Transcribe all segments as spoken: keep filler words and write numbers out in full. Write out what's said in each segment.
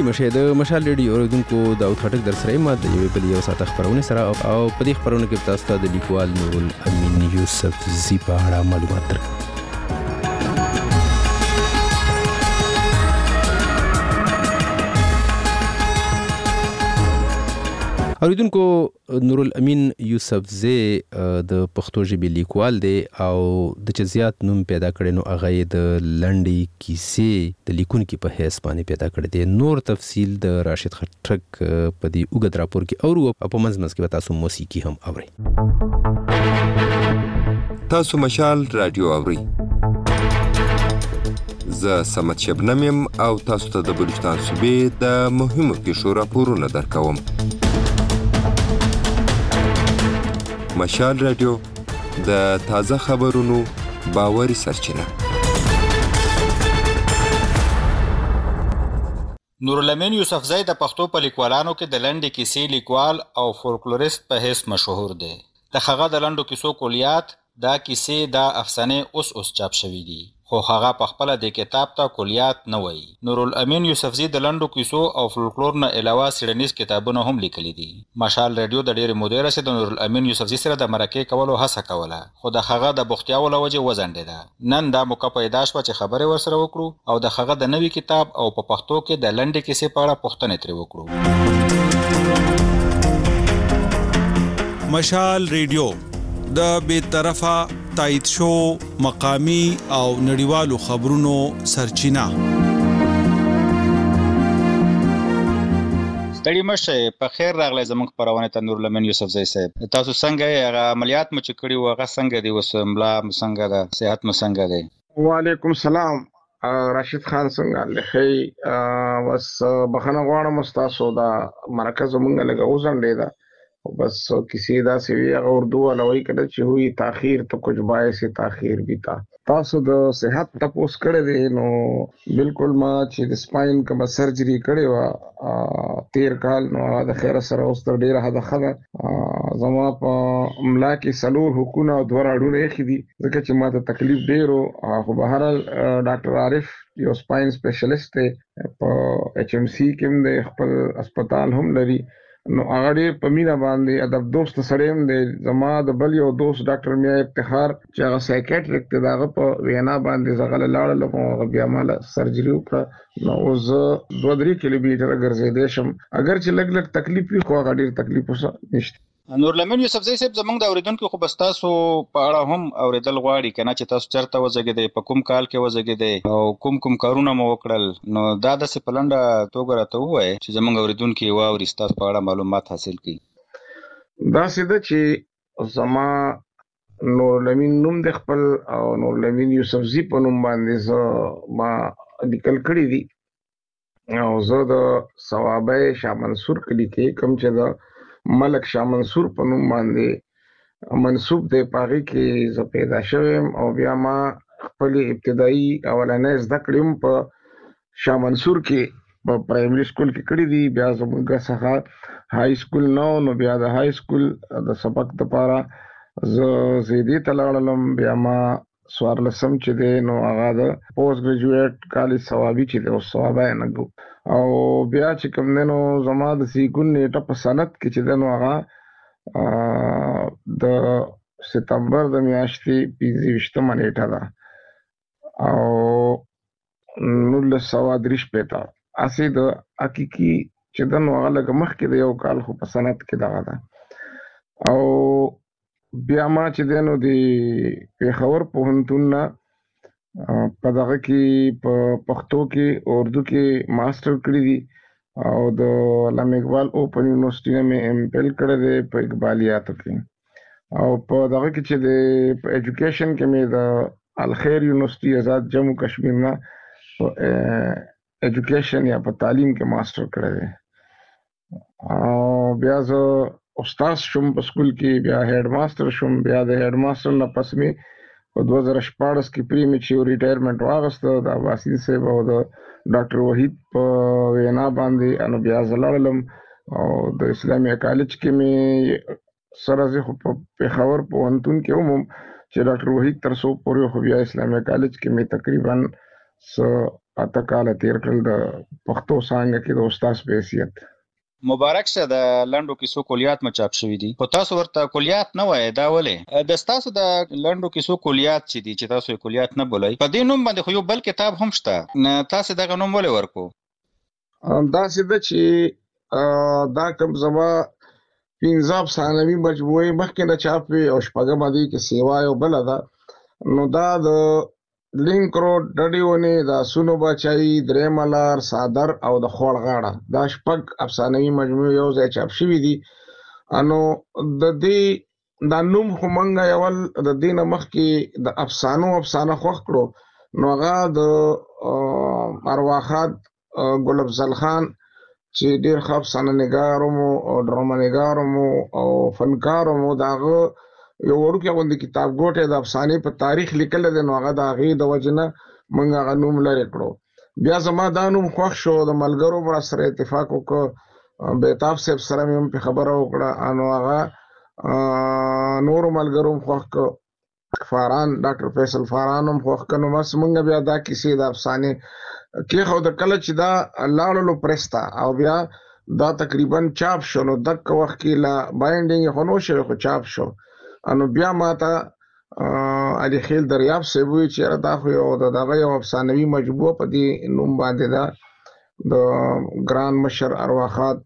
مشه د مشال ریډیو اوریدونکو داود خټک در سره ما د یوې بل یو ساعت خبرونه سره او په دې خبرونه کې تاسو ته د لیکوال نور الامین یوسف زی په اړه معلومات درکړم. اوریدونکو نور الامین یوسف زی د پښتو ژبې لیکوال دی او د چزیات نوم پیدا کړي نو هغه د لنډي کیسې د لیکونکو په حیث باندې پیدا کړي دي. نور تفصیل د راشد خټک په دې اوږد راپور کې او په منځ منځ کې تاسو موسیقي هم اورئ. تاسو مشال رادیو اورئ. زه سمت شبنم یم او تاسو ته د بلوچستان صوبې د مهمو پیښو راپورونه درکوم. مشال رادیو د تازه خبرونو باوري سرچینه. نور الامین یوسف زی د پښتو په لیکوالانو کې د لنډې کیسې لیکوال او فولکلوریست په حیث مشهور دی. د هغه د لنډو کیسو کلیات دا کیسې دا افسانې اوس اوس چاپ شوي دي خو هغه په خپل د کتاب ته کلیات نه وایي. نور الامین یوسف زی د لنډو کیسو او فولکلور نه علاوه څېړنیز کتابونه هم لیکلي دي. مشال رادیو د ډېرې مودې راهیسې د نور الامین یوسف زی سره د مرکې کولو هڅه کوله خو د هغه د بوختیاو له وجې وځنډېده. نن دا موقع پیدا شوه چې خبرې ورسره وکړو او د هغه د نوي کتاب او په پښتو کې د لنډې کیسې په اړه پوښتنې ترې وکړو. مشال رادیو د بې طرفه تایید شو مقامی او نړیوالو خبرونو سرچینه. ستړي مشه په خیر راغلی زموږ خپرونې ته نور الامین یوسف زی صاحب. تاسو څنګه یې؟ هغه عملیات مو چې کړي وو هغه څنګه دی؟ اوس ملا مو څنګه ده؟ صحت مو څنګه دی؟ وعلیکم السلام. راشد خان څنګه لخی؟ بس بخنه غواړم تاسو دا مرکز مونږ لګه وځنډېده بس کسی دا سی وی هغه اردو علوی کده چې ہوئی تاخیر تو کچھ باعث تاخیر بھی تا. تاسو د صحت تپوس کړی دی نو بالکل ما چې د سپاین کوم سرجری کړی و تیر کال نو د خیر سره اوس تر ډیره حد خده زما په ملا کې سلور حکومت او دوه راډونه یې خدي ځکه چې ما ته تکلیف ډیرو خو بهر ډاکټر عارف یو سپاین سپیشلیست په ایچ ام سی کې د خپل هسپتال هم لري نو هغه ډېر په مینا باندې ادب دوست سړی هم دی. زما د بل یو دوست ډاکټر میا افتخار چې هغه سایکیټریک دی د هغه په وینا باندې زه هغه له لاړلم او هغه بیا ما له سرجري وکړه نو اوس زه دوه درې کیلومیټره ګرځېدی شم اگر چې لږ لږ تکلیف وي خو هغه ډېر تکلیف اوسه نشته. نور الامین یوسف زی صاحب زموږ د اوریدونکو خو بس تاسو په اړه هم اوریدل غواړي که نه چې تاسو چېرته وزګېدئ په کوم کال کې وزګېدئ او کوم کوم کارونه مو وکړل نو دا داسې په لنډه توګه راته ووایئ چې زموږ اوریدونکي یې واوري ستاسو په اړه معلومات حاصل کړي. داسې ده چې زما نور الامین نوم د خپل او نور الامین یوسف زی په نوم باندې زه ما لیکل کړي دي او زه د صوابه شاه منصور کلي کې کوم چې د ملک شاه منصور په نوم باندې منصوب دی پاغي کې زه پیدا شوم او بیا ما خپل ابتدایي اولنۍ زده کړې هم په شاه منصور کې په پرایمري سکول کې کړې دي. بیا زموږ څخه های سکول نو نو بیا د های سکول د سبق دپاره زه زیدې ته لاړلم. بیا ما څوارلسم چې دی نو هغه د پوسټ ګریجویټ کالج ثوابي چې دی اوس ثوابه یې نه ګو او بیا چې کوم دی نو زما د سیکون نیټه په سند کې چې دی نو هغه د ستمبر د میاشتې پنځه ویشتمه نیټه ده او نولس سوه درې شپېته هسې د حقیقي چې دی نو هغه لږ مخکې د یو کال خو په سند کې دغه ده او بیا ما چې دی نو د پېښور پوهنتون نه په دغه کې په پښتو کې اردو کې ماسټر کړی دي او د علامه اقبال اوپن یونیورسټي نه مې ایم پیل کړی دی په اقبالیاتو کې او په دغه کې چې د په ایجوکیشن کې مې د الخیر یونیورسټي آزاد جموں کشمیر نه په ایجوکیشن یا په تعلیم کې ماسټر کړی دی او بیا زه استاد شوم په سکول کې بیا هیډ ماسټر شوم. بیا د هیډ ماسټر نه پس مې په دوه زره شپاړس کې پری میچور ریټایرمنټ واغسته د عباسین صاحب او د ډاکټر وحید په وینا باندې انو بیا زه لاړلم او د اسلامي کالج کې مې سره زه خو په پېښور پوهنتون کې وم چې ډاکټر وحید تر څو پورې خو بیا اسلامي کالج کې مې تقریبا څه اته کاله تیر کړل د پښتو څانګه کې د استاد په حیثیت. مبارک شه، د لنډو کیسو کلیات مو چاپ شوي دي. خو تاسو ورته کلیات نه وایي، دا ولې؟ د ستاسو د لنډو کیسو کلیات چې دي چې تاسو یې کلیات نه بولئ، په دې نوم باندې خو یو بل کتاب هم شته، نه تاسو دغه نوم ولې ورکو؟ داسې ده چې دا کوم زما پنځه افسانوي مجموعې مخکې نه چاپ وي او شپږمه دي کې سیوا یو بله ده. نو دا د لینک روډ، ډډې ونې، د آسونو باچایي، درېیمه لار، څادر او د خوړ غاړه، دا شپږ افسانوي مجموعې یو ځای چاپ شوي دي. نو د دې دا نوم خو موږ اول د دې نه مخکې د افسانو افسانه خوښ کړو، نو هغه د ارواښاد ګل افضل خان چې ډېر ښه افسانه نګار هم او ډرامه نګار هم او فنکار هم، د هغه یو وړوکی غوندې کتاب ګوټی د افسانې په تاریخ لیکلی دی، نو هغه د هغې د وجې نه موږ هغه نوم لرې کړو. بیا زما دا نوم خوښ شو، د ملګرو به سره اتفاق وکړو، بهتاب صاحب سره مې هم پې خبره وکړه، نو هغه نورو ملګرو هم خوښ کړو، فاران ډاکټر فیصل فاران هم خوښ کړو. نو بس موږ بیا دا کیسې د افسانې کېښوده. کله چې دا لاړلو پریس ته او بیا دا تقریبا چاپ شو، نو دغه وخت کې لا باینډینګ یې خو نه شوی، خو چاپ شو. نو بیا ما ته علي خیل دریاب صاحب وویل چې یاره دا خو یو د دغه یو افسانوي مجموعه په دې نوم باندې ده، د ګران مشر ارواښاد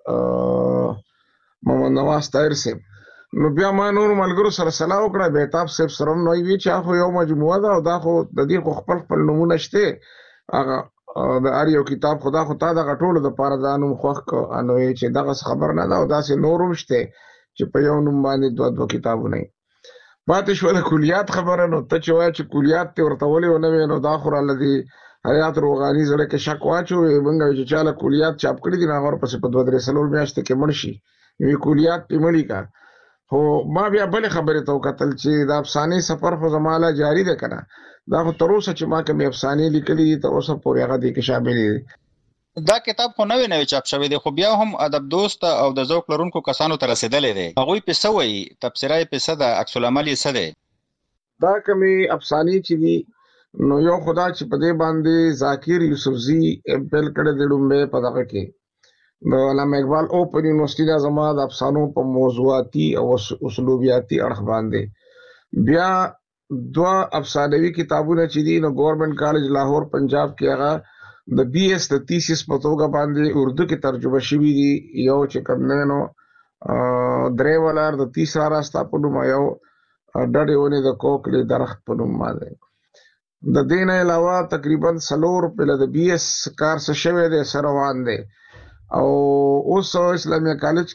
محمد نواز طاهر صاحب. نو بیا ما نورو ملګرو سره صلاح وکړه، بهتاب صاحب سره هم، نو وی چې خو یو مجموعه ده او دا خو د دې خو خپل خپل نومونه شته، هغه د هر یو کتاب خو دا خو تا دغه ټولو دپاره دا نوم خوښ کړو. نو وی چې دغسې خبر نه ده او داسې نور هم شته چې په یو نوم باندې دوه دوه کتابونه یې. پاتې شوه د کلیات خبره. نو ته چې وایې چې کلیات دې ورته ولې ونه وې، نو دا خو راله دې حیات روغاني زړه کې شک واچوې، موږ وایو چې چا له کلیات چاپ کړي دي نو هغه ورپسې په دوه درې څلور میاشتې کې مړ شي، نو کلیات پې مړي کا. خو ما بیا بلې خبرې ته وکتل چې د افسانې سفر خو زما لا جاري دی که نه، دا خو تر اوسه چې ما کومې افسانې لیکلي دي تر اوسه پورې هغه دې کې شاملې دي. دا کتاب خو نوی نوی چاپ شوی دی، خو بیا هم ادب دوست او د ذوق لرونکو کسانو ته رسېدلی دی. هغوی پې څه وایي؟ تبصره یې پې څه ده؟ عکس العمل یې څه دی؟ دا کومې افسانې چې دي، نو یو خو دا چې په دې باندې ذاکر یوسفزي پیل کړی دی لومړی په دغه کې د علامه اقبال اوپن یونیورسټي نه زما د افسانو په موضوعاتي او اسلوبیاتي اړخ باندې. بیا دوه افسانوي کتابونه چې دي، نو ګورنمنټ کالج لاهور پنجاب کې هغه د بی ایس د تیسیس په توګه باندې اردو کې ترجمه شوي دي. یو چې کوم دی نو درېیمه لار د تیسرا راستا په نوم، یو ډډې ونې د کوکلې درخت په نوم باندې. د دې نه علاوه تقریبا څلور پله د بی ایس کار څه شوی دی، څه روان دی. او اوس اسلامیه کالج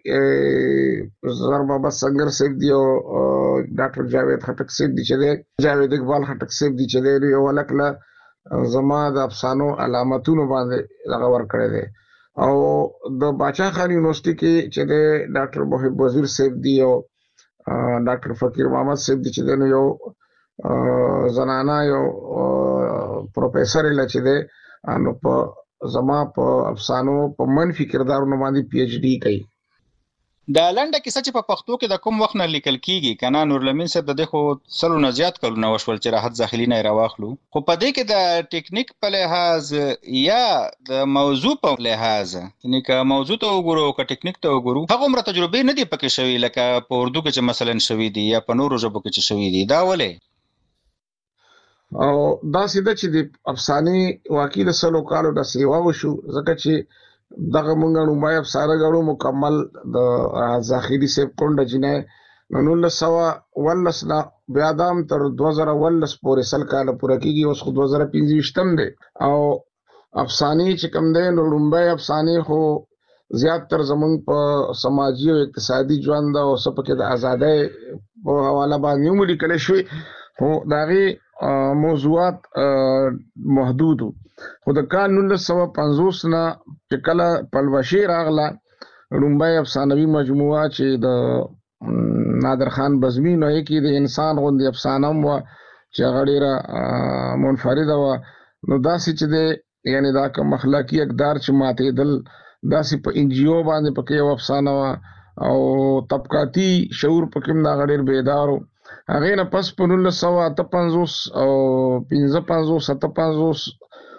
کې زر محمد سنگر صاحب دی او ډاکټر جاوید خټک صاحب دی چې دی، جاوید اقبال خټک صاحب دی چې دی، یو هلک له زما د افسانو علامتونو باندې هغه ورکړی دی. او د باچا خان یونیورسټي کې چې دی ډاکټر محب وزیر صاحب دی او ډاکټر فقیر محمد صاحب دی چې دی، نو یو زنانه یو پروفیسر یې چې دی، نو په زما په افسانو په منفي کردارونو باندې پی ایچ ډي کوي. د لنډه کیسه چې په پښتو کې د کوم وخت نه لیکل کیږي که نه، نورالامین صاحب د دې خو سلو نه زیات کلونه وشول چې راحت زاخلي نه یې راواخلو، خو په دې کې د ټیکنیک په لحاظ یا د موضوع په لحاظ، یعنې که موضوع ته وګورو او که ټیکنیک ته وګورو، هغه عمره تجربې نه دي پکې شوي لکه په اردو کې چې مثلا شوي دي یا په نورو ژبو کې چې شوي دي. دا ولې؟ او داسې ده چې د افسانې واقعي د سلو کالو نه سیوا وشو، ځکه چې دغه مونږ لومړی افسانه ګڼو مکمل د راحت زاخلي صاحب کونډه جنۍ، نو نولس سوه ولس نه بیا دا هم تر دوه زره ولس پورې سل کاله پوره کېږي، اوس خو دوه زره پنځه ویشتم دی. او افسانې چې کوم دی نو لومړی افسانې خو زیات تر زمونږ په سماجي او اقتصادي ژوند او څه پکې د ازادۍ په حواله باندې هم لیکلی شوي، خو د هغې موضوعات محدود وو. خو د کال نولس سوه پنځوس نه چې کله پلوشې راغله، لومړی افسانوي مجموعه چې د نادر خان بزمي نو هغې کې د انسان غوندې افسانه هم وه چې هغه ډېره منفرده وه. نو داسې چې دی، یعنې دا کوم اخلاقي اقدار چې ماتېدل، داسې په ان جي او باندې پکې یو افسانه وه او طبقاتي شعور پکې هم د هغه ډېر بیدار و. هغې نه پس په نولس سوه اته پنځوس او پنځه پنځوس اته پنځوس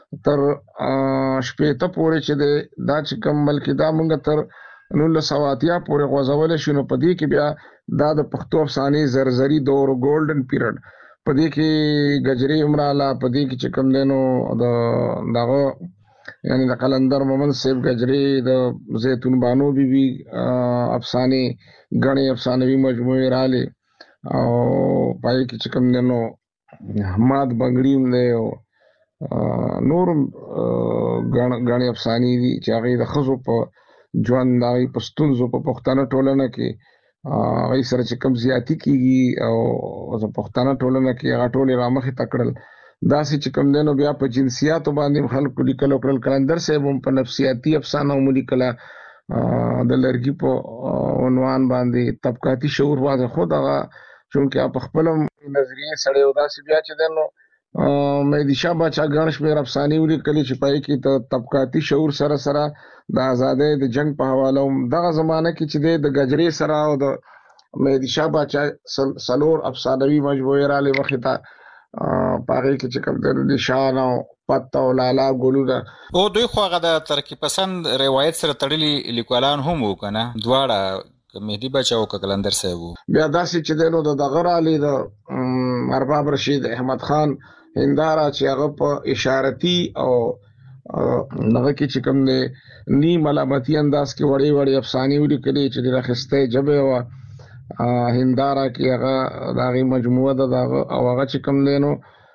تر شپېته پورې چې دی دا چې کوم بلکې دا مونږ تر نولس سوه اتیا پورې غوځولی شو، نو په دې کې بیا دا د پښتو افسانې زرزري دور ګولډن پیریډ په دې کې ګجري هم راغله، په دې کې چې کوم دی نو د دغه یعنی د قلندر محمد صاحب ګجري، د زیتون بانو بیبي افسانې، ګڼې افسانوي مجموعې راغلې او پای کې چې کوم دی نو حماد بنګړي هم دی او نور ګڼې افسانې دي چې هغې د ښځو په ژوند، د هغې په ستونزو په پښتنه ټولنه کې هغې سره چې کوم زیاتي کېږي او د پښتنه ټولنه کې هغه ټولې رامخې ته کړل. داسې چې کوم دی نو بیا په جنسیاتو باندې هم خلکو لیکل وکړل. قلندر صاحب هم په نفسیاتي افسانه هم ولیکله د لرګي په عنوان باندې، طبقاتي شعور باندې. خود هغه چونکې په خپله نظریې سړی و، داسې بیا چې دی نو مهدي شاه باچا ګڼ شمېر افسانې ولیکلې چې په هغې کې د طبقاتي شعور سره سره د ازادۍ د جنګ په حواله هم دغه زمانه کې چې دی د ګجرې سره او د مهدي شاه باچا څلور افسانوي مجموعې راغلې مخې ته، په هغې کې چې کوم دی نشان او پت او لالا ګلونه. او دوی خو هغه د ترقي پسند روایت سره تړلي لیکوالان هم وو که نه، دواړه مهدي باچا او که قلندر صاحب وو. بیا داسې چې دی نو د دغه راغلي د ارباب رشید احمد خان هنداره چې هغه په اشارتي او دغه کې چې کوم دی نیم علامتي انداز کې وړې وړې افسانې ولیکلې چې ډېره ښایسته ژبه وه. هنداره کې هغه د هغې مجموعه ده د هغه، او هغه چې کوم دی نو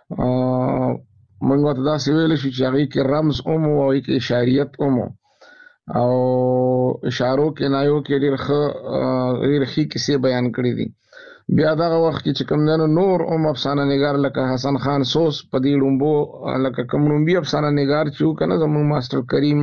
موږ ورته داسې ویلی شو چې هغې کې رمز هم و او هغې کې اشاریت هم و، او اشارو کنایو کې ډېر ښه ډېرې ښې کیسې بیان کړي دي. بیا دغه وخت کې چې کوم دی نو نور هم افسانه نګار لکه حسن خان سوس په دې ړومبو لکه کوم ړومبي افسانه نګار چې و که نه زموږ ماسټر کریم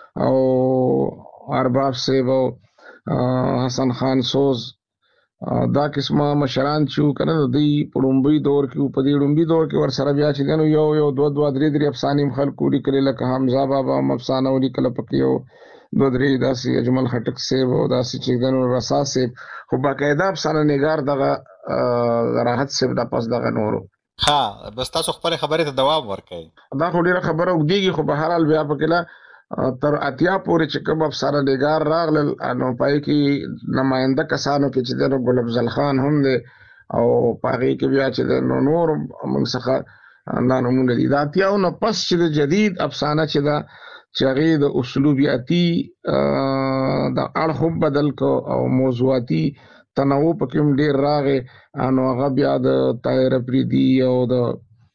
او ارباب صاحب او حسن خان سوز دا قسمه مشران چې و که نه د دوی په ړومبي دور کې و. په دې ړومبي دور کې ورسره بیا چې دی نو یو یو دوه دوه درې درې افسانې هم خلکو ولیکلې، لکه حمزه بابا هم افسانه ولیکله پکې یو دوه درې، داسې اجمل خټک صاحب او داسې چې دی نو رسا صاحب، خو باقاعده افسانه نګار دغه راحت صاحب دا پس دغه نورو. ښه، بس تاسو خپلې خبرې ته دوام ورکوئ. دا خو ډېره خبره اوږدېږي، خو به هر حال بیا پکې لا تر اتیا پورې چې کوم افسانه نګار راغلل نو په هغې کې نماینده کسانو کې چې دی نو ګل افضل خان هم دی، او په هغې کې بیا چې دی نو نور موږ څخه دا نومونه دي. د اتیاو نه پس چې د جدید افسانه چې ده چې هغې د اسلوبیاتي د اړخ هم بدل کو او موضوعاتي تنوع پکې هم ډېر راغی، نو هغه بیا د طاهر افریدي او د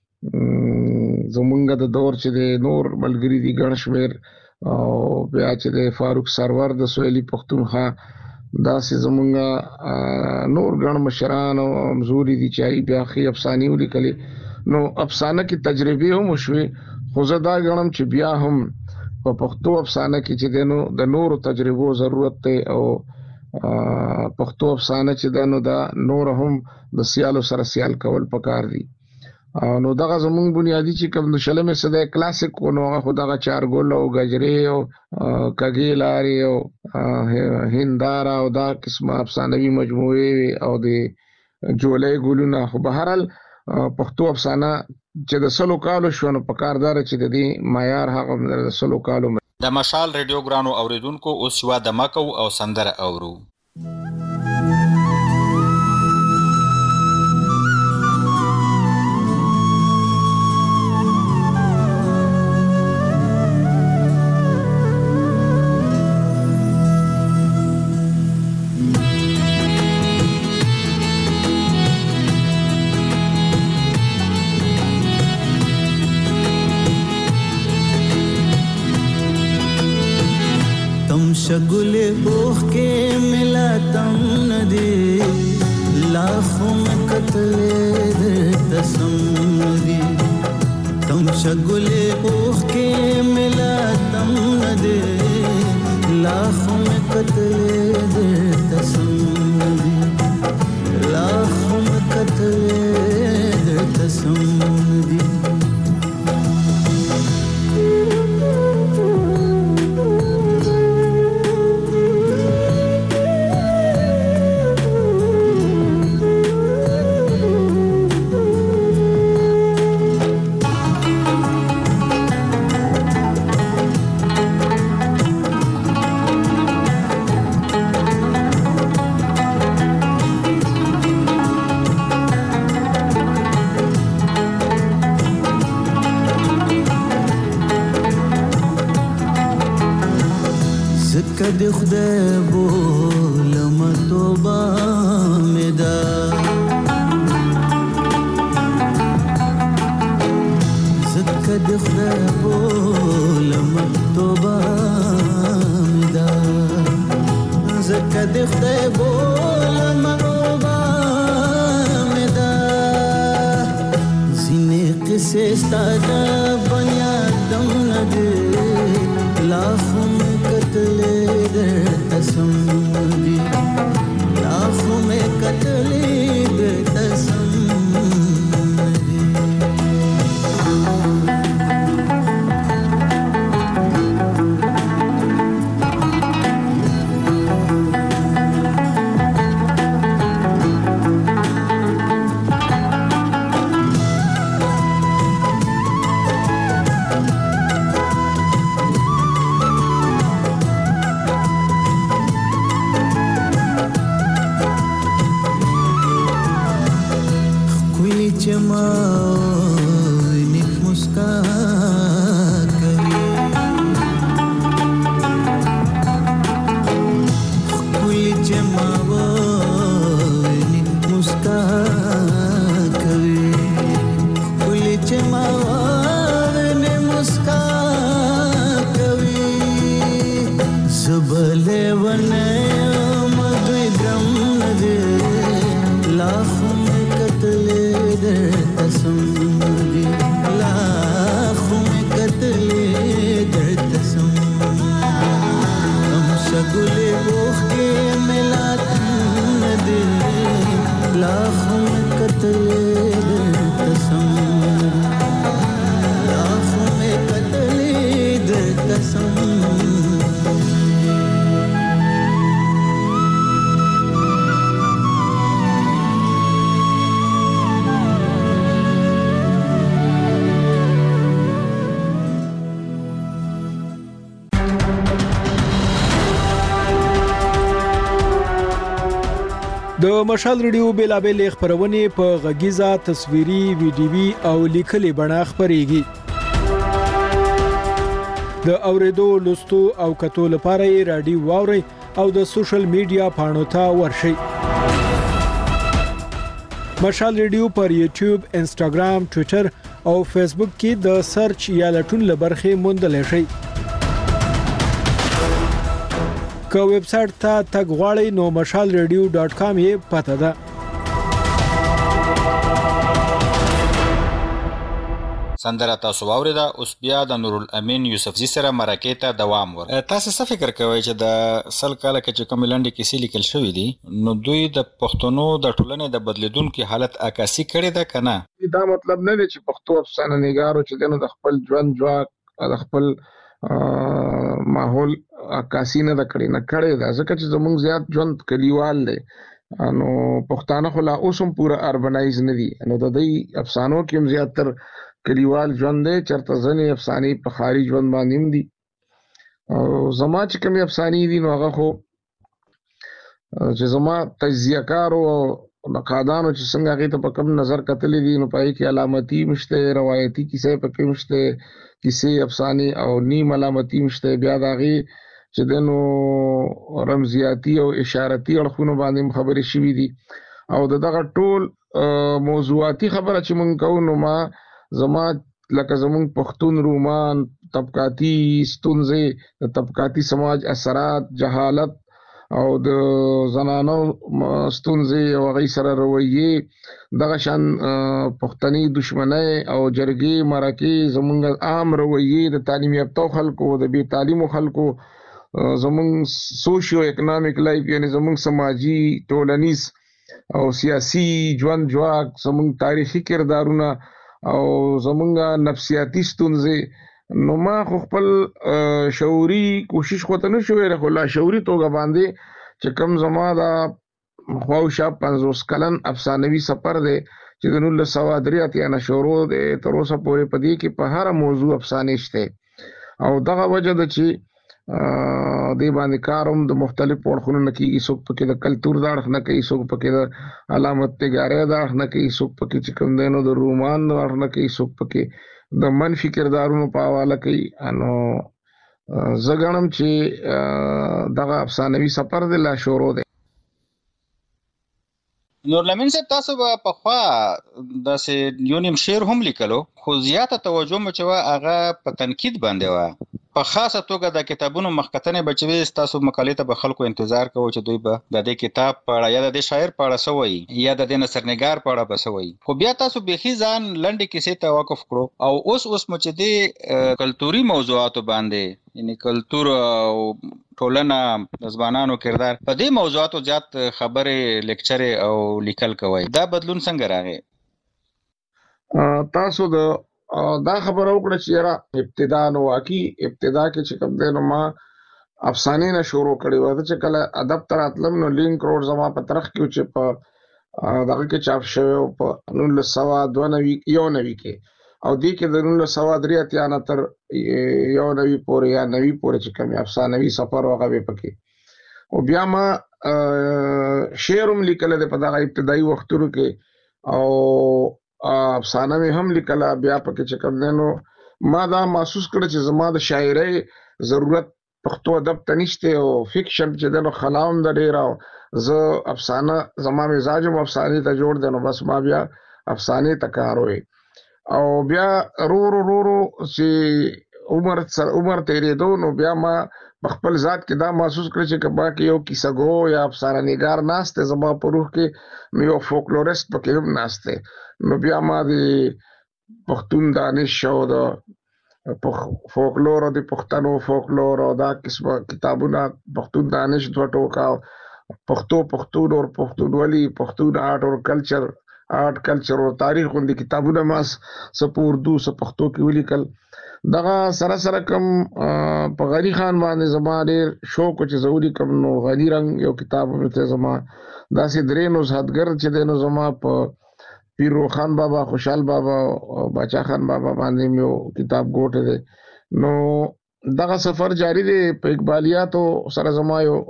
زمونږ د دور چې دی نور ملګري دي ګڼ شمېر، او بیا چې دی فاروق سرور د سویلي پښتونخوا، داسې زمونږ نور ګڼ مشران او همزوري دي چې هغې بیا ښې افسانې ولیکلې. نو افسانه کې تجربې هم وشوې، خو زه دا ګڼم چې بیا هم په پښتو افسانه کې چې دی نو د نورو تجربو ضرورت دی، او پښتو افسانه چې ده نو دا نور هم د سیالو سره سیال کول پکار دي. نو دغه زمونږ بنیادي چې کوم د شلمې صدۍ کلاسیک و، نو هغه خو دغه چارګل او ګجرې او کږې لارې او هنداره او دا قسمه افسانوي مجموعې او د جولۍ ګلونه. خو به هر حال پښتو افسانه چې د سلو کالو شو، نو پکار دا چې د دې معیار هغه د سلو کالو. د مشال ریډیو ګرانو اوریدونکو، اوس یوه دمکو او سندره اورو. शगुले ओख के मिला तम नदी लाखों में कतले तसम नदी तम शगुले ओख के मिला तम नदी लाखों में कतले तसम नदी लाखों में कतले तसम नदी د خدای بولم توبه مې ده زکه د خدای بولم توبه مې ده زکه د خدای بولم توبه مې ده ځینې قصې ستا د بنیادم نه دي लाखों में कतले दर्द समझी लाखों में कतले दर्द समझी जमानिक मुस्कान कभी कुल जमानिक मुस्कान कभी कुल जमानिक मुस्कान कभी सबले वने मधु द्रम नदे लाखों में कतले समझी लाखों में कतले दर्द समझी हम शगुले बोख के मिलात न दे लाखों में कतले दर्द समझी लाखों में कतले दर्द समझी د مشال ریډیو بیلابل خبرونه په غږیزه تصویري ویډیوي او لیکلي بڼه خبريږي د اوریدو لوستو او کتو لپاره رادیو واوري او د سوشل میډیا پاڼو ته ورشي مشال ریډیو پر یوټیوب انسټاګرام ټوئیټر او فیسبوک کې د سرچ یا لټون لبرخه موندل شي که ویب سټ ته تګ غواړئ نو مشال ریډیو ډاټ کام یې پته ده سندره تاسو واوریده اوس بیا د نور الامین یوسفزي سره مرکه ته دوام ور تاسو څه فکر کوئ چې د سل کاله کې کوم لاندې کیسې لیکل شوې دي نو دوی د پښتنو د ټولنې د بدلیدونکو حالت عکاسي کړي ده کنه دا مطلب نه دی چې پښتو افسانه نګارو چې دنه د خپل ژوند جواک د خپل ماحول عکاسي نه کړي نه کړي دا ځکه چې زمونږ زیات ژوند کلیوال دی نو پښتانه خو لا اوسم پورا اربنایز نه دي نو د دې افسانو کې هم زیاتر کلیوال ژوند دی چرته ځنې افسانې په خاري ژوند باندې هم دي او زما چې کومې افسانې دي نو هغه خو چې زما تجزیه کار او نقادانو چې څنګه هغه ته په کوم نظر کتلې دي نو پای کې علامتي مشته روایتي کیسې پکې مشته کیسې افسانې او نیم علامتي مشته بیا داغي چې دنو رمزياتي او اشارتي اړخونو باندې خبرې شوې دي او دغه ټول موضوعاتي خبره چې مونږ کوو نو ما زما لکه زمونږ پښتون رومان طبقاتي ستونزې د طبقاتي سماج اثرات جهالت او د زنانو ستونزې او غي سره رویه دغه شان پښتني دشمنی او جرګي مرکه زمونږ عام رویه د تعلیم یافته خلکو د بي تعلیم خلکو زمونږ سوشیو اکونومیک لایف یعنی زمونږ سماجی ټولنیز او سیاسي ژوند جواک زمونږ تاریخي کردارونه او زمونږ نفسیاتي ستونزې نو ما خو خپل شعوري کوشش خو ته نه شوې خو لا شعوري توګه باندې چې کم زما دا خواوشا پنځوس کلن افسانوي سفر دی چې د نولس سوه درې اتیا نه شروع دی تر اوسه پورې په دې کې په هر موضوع افسانې شته او دغه وجه ده چې دې باندې کاروم د مختلف اړخونو نه کېږي څوک پکې د کلتور د اړخ نه کوي څوک پکې د علامت نګارۍ د اړخ نه کوي څوک پکې چې کوم دی نو د رومان د اړخ نه کوي څوک پکې د منفي کردارونو په حواله کوي نو زه ګڼم چې دغه افسانوي سفر دی لا شروع دی. نورالامین صاحب تاسو به پخوا داسې یو نیم شعر هم لیکلو خو زیاته توجه مو چې وه هغه په تنقید باندې وه. په خاصه توګه د کتابونو مخکتنې به چې وې ستاسو مقالې ته به خلکو انتظار کوو چې دوی به د دې کتاب په اړه یا د دې شاعر په اړه څه وایي یا د دې نثرنګار په اړه به څه وایي. خو بیا تاسو بیخي ځان لنډې کیسې ته وقف کړو او اوس اوس مو چې دې کلتوري موضوعاتو باندې یعنی کلتور او ټولنه د ځوانانو کردار په دې موضوعاتو زیات خبرې لیکچرې او لیکل کوي. دا بدلون څنګه راغی؟ تاسو د دا خبره وکړه چې یاره ابتدا نو واقعي ابتدا کې چې کوم دی نو ما افسانې نه شروع کړې وه. چې کله ادب ته راتلم نو لینک روډ زما په طرف کې چې په دغه کې چاپ شوی و په نولس سوه دوه نوي یو نوي کې او دې کې د نولس سوه درې اتیا نه تر یو نوي پورې یا نوي پورې چې کوم افسانوي سفر هغه به پکې. او بیا ما شعر هم لیکلی دی په دغه ابتدایي وختونو کې او افسانه مې هم لیکله. بیا پکې چې کوم دی نو ما دا محسوس کړه چې زما د شاعرۍ ضرورت پښتو ادب ته نشته او فکشن چې دی نو خلا هم ده ډېره او زه افسانه زما مزاج هم افسانې ته جوړ دی نو بس ما بیا افسانې ته کار وی. او بیا رو رو رو رو چې عمر عمر تیرېدو نو بیا ما په خپل ذات کې دا محسوس کړی چې کبا کې یو کیسه گو یا افسانه نګار ناست دی زما په روح کې نو یو فولکلوریست پکې هم ناست دی. نو بیا ما د پښتون دانش او د فولکلور او د پښتنو فولکلور او دا قسمه کتابونه پښتون دانش دوه ټوکا پښتو پښتون او پښتونولي پښتون آرټ او کلچر آرټ کلچر او تاریخ غوندې کتابونه ما څه په اردو څه پښتو کې ولیکل. دغه سره سره کوم په غني خان باندې زما ډېر شوق چې زه ولیکم نو غني رنګ یو کتاب هم ته زما داسې درې نوزهدګر چې دی نو زما په پیر روخان بابا خوشحال بابا او باچا خان بابا باندې مې یو کتاب ګوټی دی. نو دغه سفر جاری دی. په اقبالیاتو سره زما یو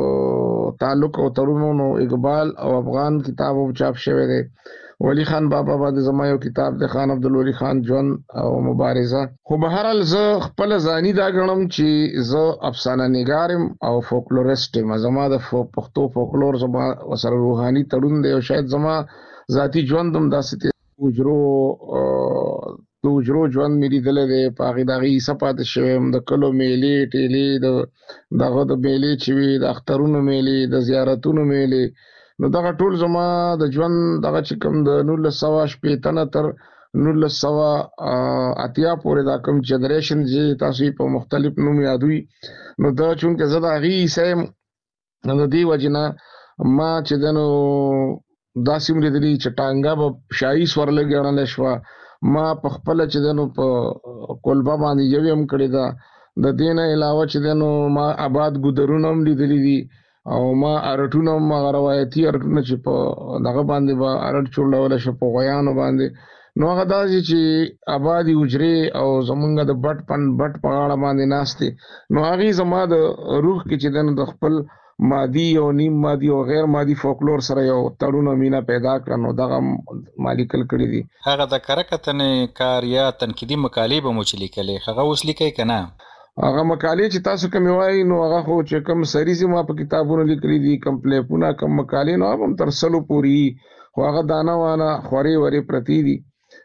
تعلق او تړون نو اقبال او افغان کتاب هم چاپ شوی دی. ولی خان بابا باندې زما یو کتاب دی خان عبدالولی خان ژوند او مبارزه. خو به هر حال زه خپله ځاني دا ګڼم چې زه افسانه نګار یم او فولکلوریسټ یم. زما د پښتو فولکلور زما سره روحاني تړون دی او شاید زما ذاتي ژوند هم داسې اجرو د اجرو ژوند مې لیدلی دی. په هغې د هغې حصه پاتې شوی یم. د کلو میلې ټېلې د دغه د میلې چې وي د اخترونو میلې د زیارتونو میلې نو دغه ټول زما د ژوند دغه چې کوم د نولس سوه شپېته نه تر نولس سوه اتیا پورې دا کوم جنریشن چې تاسو یې په مختلف نوم یادوي نو دا چونکې زه د هغې حصه یم نو د دې وجې نه ما چې دی نو داسې هم لیدلي چې ټانګه به شاهي سورلۍ ګڼلی شوه. ما په خپله چې دی نو په کولبه باندې یوې هم کړې ده. د دې نه علاوه چې دی نو ما آباد ګودرونه هم لیدلي دي او ما ارټونه هم هغه روایتي ارټونه چې په دغه باندې به ارټ چورلولی شو په غویانو باندې نو هغه داسې چې آبادي حجرې او زمونږ د بټ پن بټ په غاړه باندې ناست دي نو هغې زما د روح کې چې دی نو د خپل مادي او نیم مادي او غیر مادي فولکلور سره یو تړون او مینه پیدا کړه نو دغه ما لیکل کړي دي. هغه د کره کتنې کار یا تنقیدي مقالې به مو چې لیکلې هغه اوس لیکئ که نه؟ هغه مقالې چې تاسو کومې وایي نو هغه خو چې کوم سریزې ما په کتابونو لیکلي دي کوم پلیپونه کوم مقالې نو هغه هم تر سلو پورې خو هغه دانه وانه خورې ورې پرتې دي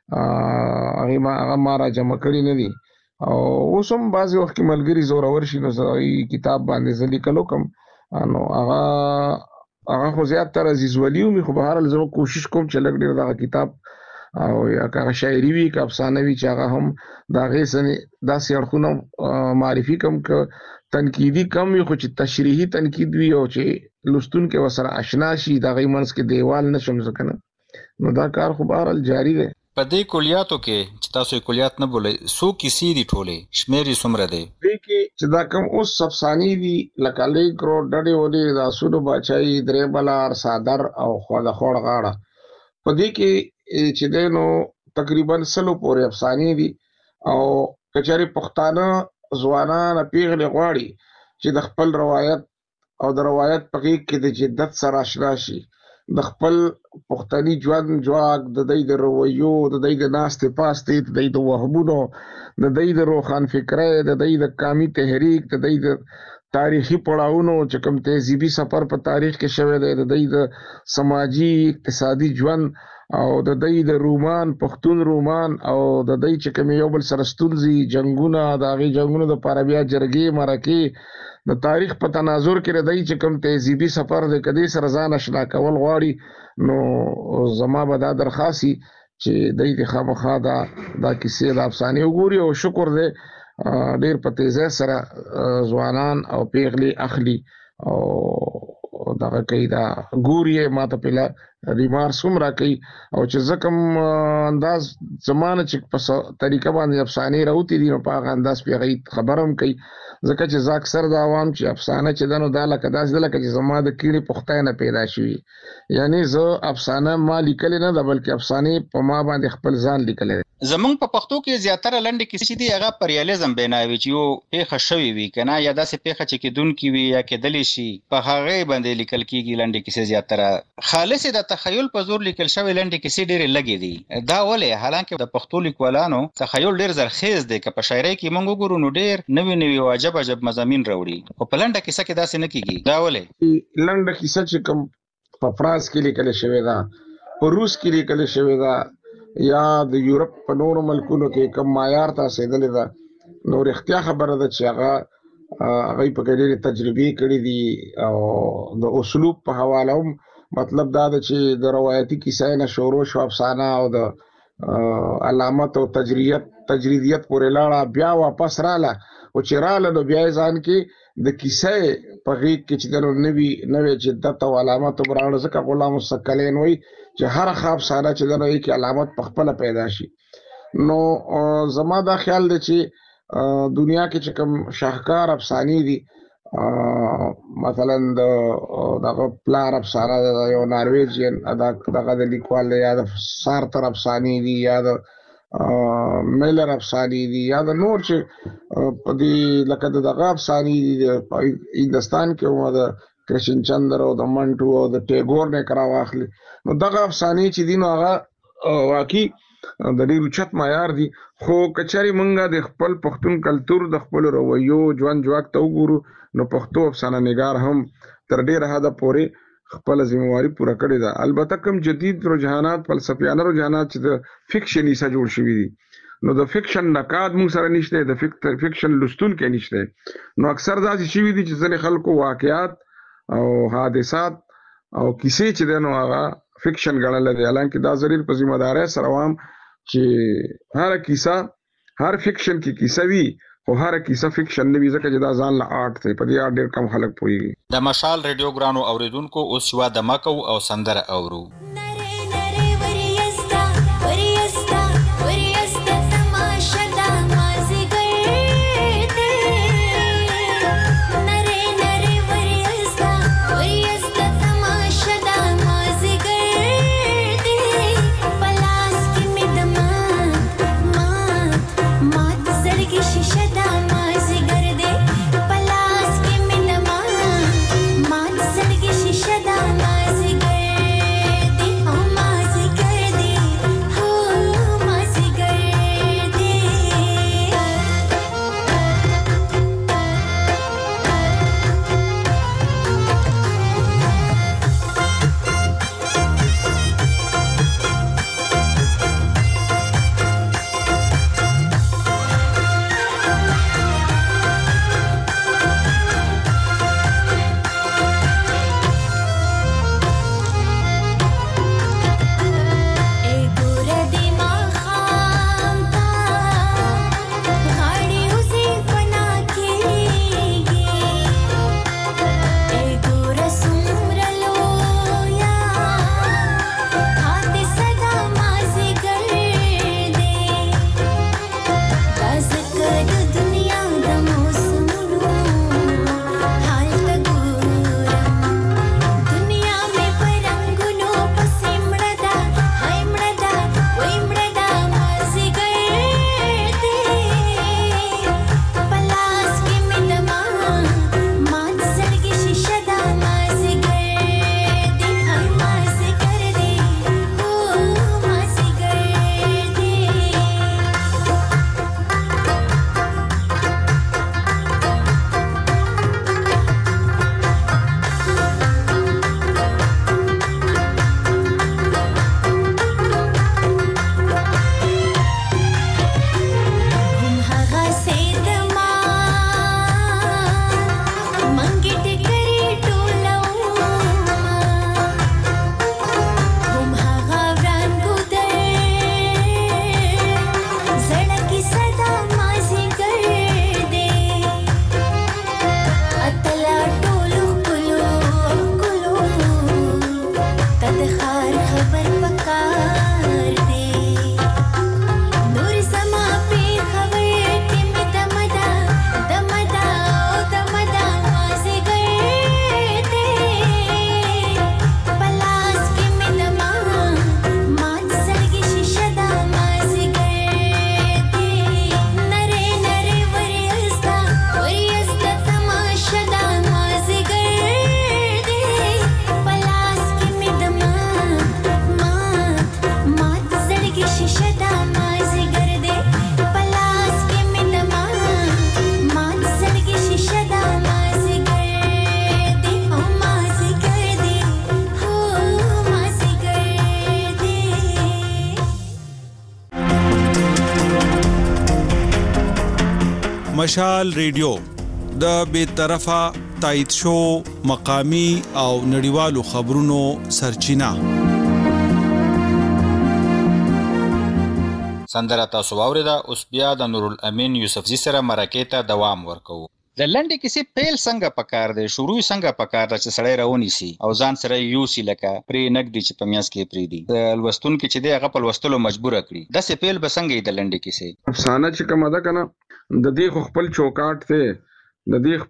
هغې ما هغه ما را جمع کړي نه دي. او اوس هم بعضې وخت کې ملګري زورور شي نو زه کتاب باندې زه لیکلو کوم نو هغه هغه خو زیاتره عزیز ولی ومي خو به هر حال زه کوشش کوم چې لږ ډېر دغه کتاب او یا که هغه شاعري وي که افسانه وي چې هغه هم د هغې څه داسې اړخونه معرفي کړم که تنقیدي کم وي خو چې تشریحي تنقید وي او چې لوستونکی ورسره اشنا شي د هغې منځ کې دیوال نه شم زه که نه نو دا کار خو به هر حال جاري دی. په دې کلیاتو کې چې تاسو یې کلیات نه بولئ څو کیسې دي ټولې شمېر یې څومره دی؟ دې کې چې دا کوم اوس افسانې دي لکه لیک روډ ډډې وډې د اسونو باچایي درې بلار څادر او د خوړ غاړه په دې کې چې دی نو تقریبا سلو پورې افسانې دي او که چېرې پښتانه ځوانان پیغلې غواړي چې د خپل روایت او د روایت په غېږ کې د جدت سره اشنا شي د خپل پښتني ژوند جواک، د دوی د رویو، د دوی د ناستې پاستې، د دوی د وهمونو، د دوی د روښان فکرۍ، د دوی د قامي تحریک، د دوی د تاریخي پړاوونو چې کوم تهذیبي سفر په تاریخ کې شوی دی، د دوی د سماجي اقتصادي ژوند او د دوی د رومان پښتون رومان او د دوی چې کوم یو بل سره ستونزې، جنګونه، د هغې جنګونو دپاره بیا جرګې مرکې، د تاریخ په تناظر کې د دوی چې کوم تهذیبي سفر دی، که دې سره ځان اشنا کول غواړي نو زما به دا درخواست وي چې دوی دې خامخا دا دا کیسې د افسانې وګوري. او شکر دی ډېر په تیزۍ سره ځوانان او پیغلې اخلي او دغه کوي، دا ګوري ما ته پهله ریمارکس هم راکوي. او چې زه کوم انداز زما نه چې په طریقه باندې افسانې راوتې دي نو په هغه انداز پې هغوی خبره هم کوي، ځکه چې زه اکثر دا عوام چې افسانه چې ده نو دا لکه داسې ده لکه چې زما د کیڼې پختی نه پیدا شوي، یعنې زه افسانه ما لیکلې نه ده بلکې افسانې په ما باندې خپل ځان لیکلی دی. زمونږ په پښتو کې زیاتره لنډې کیسې چې دي هغه په ریالیزم بنا وي، چې یو پیښه شوې وي که نه، یا داسې پیښه چې کیدونکې وي یا کیدلی شي، په هغې باندې لیکل کېږي لنډې کیسې زیاتره. خالصې د تخیل په زور لیکل شوې لنډې کیسې ډېرې لږې دي. دا ولې؟ حالانکه د پښتو لیکوالانو تخیل ډېر زرخیز دی، که په شاعرۍ کې موږ وګورو نو ډېر نوي نوي او عجب عجب مضامین راوړي، خو په لنډه کیسه کې داسې نه کېږي. دا ولې؟ لنډه کیسه چې کوم په فرانس کې لیکل شوې ده، په روس کې لیکل شوې ده، یا د یورپ په نورو ملکونو کې کوم معیار ته رسېدلې ده، نو رښتیا خبره ده چې هغه هغوی پکې ډېرې تجربې کړي دي او د اسلوب په حواله هم مطلب دا ده چې د روایتي کیسې نه شروع شو افسانه او د علامت او تجریدیت تجریدیت پورې لاړه، بیا واپس راله، او چې راله نو بیا یې ځان کې د کیسې په غېږ کې چې ده نو نوي نوی جدت او علامت هم راوړه، ځکه غلام الثقلین وایي چې هر ښه افسانه چې ده نو یې کې علامت په خپله پیدا شي. نو زما دا خیال دی چې دنیا کې چې کوم شاهکار افسانې دي، مثلا د دغه پلار افسانه ده، یو نارویجین دغه د لیکوال دی، یا د سارتر افسانې دي، یا د میلر افسانې دي، یا د نور چې په دې لکه د دغه افسانې دي په هندوستان کې هم د کرشن چندر او د منټو او د ټیګور نه کرا واخلي، نو دغه افسانې چې دي نو هغه واقعي د ډېر اوچت معیار دي. خو که چېرې موږ د خپل پښتون کلتور د خپلو رویو ژوند جواک ته وګورو نو پښتو افسانه نګار هم تر ډېره حده پورې خپله ذمهواري پوره کړې ده. البته کوم جدید رجحانات، فلسفیانه رجحانات چې د فکشن حصه جوړ شوي دي، نو د فکشن نقاد موږ سره نشته، د فکشن لوستونکی نشته، نو اکثر داسې شوي دي چې ځینې خلکو واقعات او حادثات او کیسې چې دی نو هغه فکشن ګڼلی دی، حالانکه دا ضرور په ذمه دارۍ سره وایم چې هره کیسه هر فکشن کې کیسه وي، خو هره کیسه فکشن نه وي، ځکه چې دا ځان له آرټ دی. په دې آرټ ډېر کم خلک پوهېږي. د مشال ریډیو ګرانو اوریدونکو اوس یوه دمه کوو او سندره اورو. Shada mazi gardi مشال ریډیو د بې طرفه تایید شو مقامی او نړیوالو خبرونو سرچینه. سندره تاسو واوریده. اوس بیا د نور الامین یوسفزي سره مرکې ته دوام ورکوو. د لنډې کیسې پیل څنګه پکار دی، شروع څنګه پکار ده چې سړی راونیسي او ځان سره یوسي، لکه پرې نږدې چې په میانځ کې پرېږدي د لوستونکي چې دی هغه په لوستلو مجبوره کړي. داسې پیل به څنګه وي د لنډې کیسې؟ افسانه چې کومه ده که نه، د دې خو خپل چوکاټ دی، د دې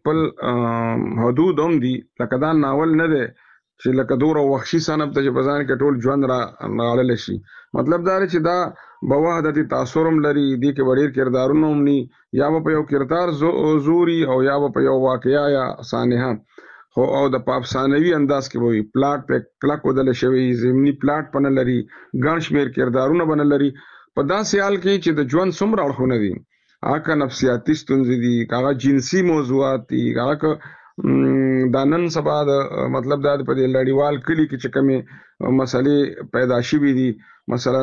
خپل حدود هم دي. لکه دا ناول نه دی چې لکه دوره وحشي صنف ته چې په ځان کې ټول ژوند را نغاړلی شي. مطلب دا دی چې دا بوحدت تاثر هم لري، دې کې به ډېر کردارونه هم ني، یا به په یو کردار زوري او یا به په یو واقعه یا سانحه، خو او د په افسانوي انداز کې به وي. پلاټ په کلک ودلی شوی، ضمني پلاټ به نه لري، ګڼ شمېر کردارونه به نه لري. په داسې حال کې چې د ژوند څومره اړخونه دي، هغه که نفسیاتي ستونزې دي، که هغه جنسي موضوعات دي، هغه که دا نن سبا د مطلب دا په دې لړیوال کلي کې چې کومې مسلې پیدا شوي دي، مثلا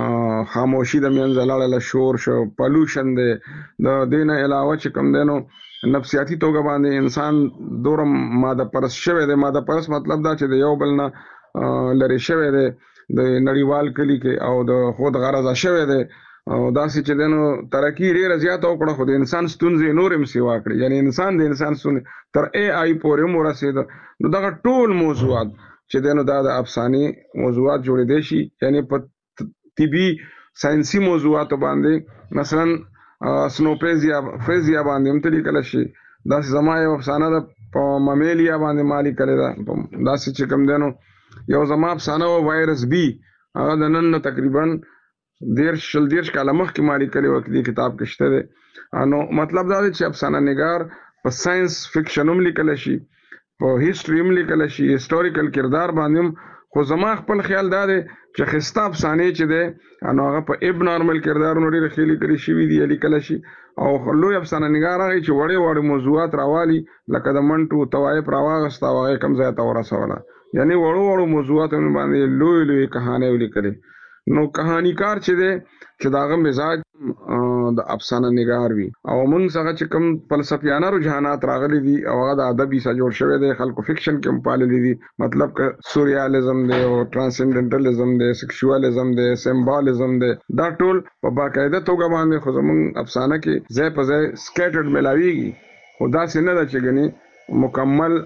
خاموشي د منځه لاړله، شور شو، پلوشن دی. د دې نه علاوه چې کوم دی نو نفسیاتي توګه باندې انسان دوره ماده پرست شوی دی. ماده پرست مطلب دا چې د یو بل نه لرې شوی دی د نړیوال کلي کې، او د خود غرضه شوی دی، او داسې چې دی نو ترقي ډېره زیاته وکړه، خو د انسان ستونزې نور هم سیوا کړي. یعنی انسان د انسان ستونزې تر ای آی پورې هم ورسېده. نو دغه ټول موضوعات چې دی نو دا د افسانې موضوعات جوړېدی شي. یعنی په طبي ساینسي موضوعاتو باندې، مثلا سنوپیزیا فیزیا باندې هم ته لیکلی شي. داسې زما یو افسانه ده په ممیلیا باندې ما لیکلې ده. داسې چې کوم دی نو یو زما افسانه وه وایرس بي، هغه د نن نه تقریبا دیرش شل دیرش کاله مخکې ما لیکلې وه، دې کتاب کې شته دی. نو مطلب دا دی چې افسانه نګار په ساینس فکشن هم لیکلی شي، په هیسټري هم لیکلی شي، هیسټوریکل کردار باندې هم. خو زما خپل خیال دا دی چې ښایسته افسانې چې دی نو هغه په اب نارمل کردارونو ډېرې ښې لیکلې شوي دي یا لیکلی شي. او لوی افسانه نګار هغه چې وړې وړې موضوعات راوالي، لکه د منټو طوایف راواغسته او هغه کوم ځای ته ورسوله. یعنې وړو وړو موضوعاتو باندې لوی لوی کهانۍ ولیکلې. نو کهانیکار چې دی چې د هغه مزاج د افسانه نګار وي. او موږ څخه چې کوم فلسفیانه رجحانات راغلي دي او هغه د ادب حصه جوړ شوی دی، خلکو فکشن کې هم پاللی دي. مطلب که سوریالیزم دی او ټرانسنډنټلیزم دی، سیکشوالیزم دی، سمبالیزم دی، دا ټول په باقاعده توګه باندې خو زموږ افسانه کې ځای په ځای سکیټرډ میلاویږي. خو داسې نه ده چې ګنې مکمل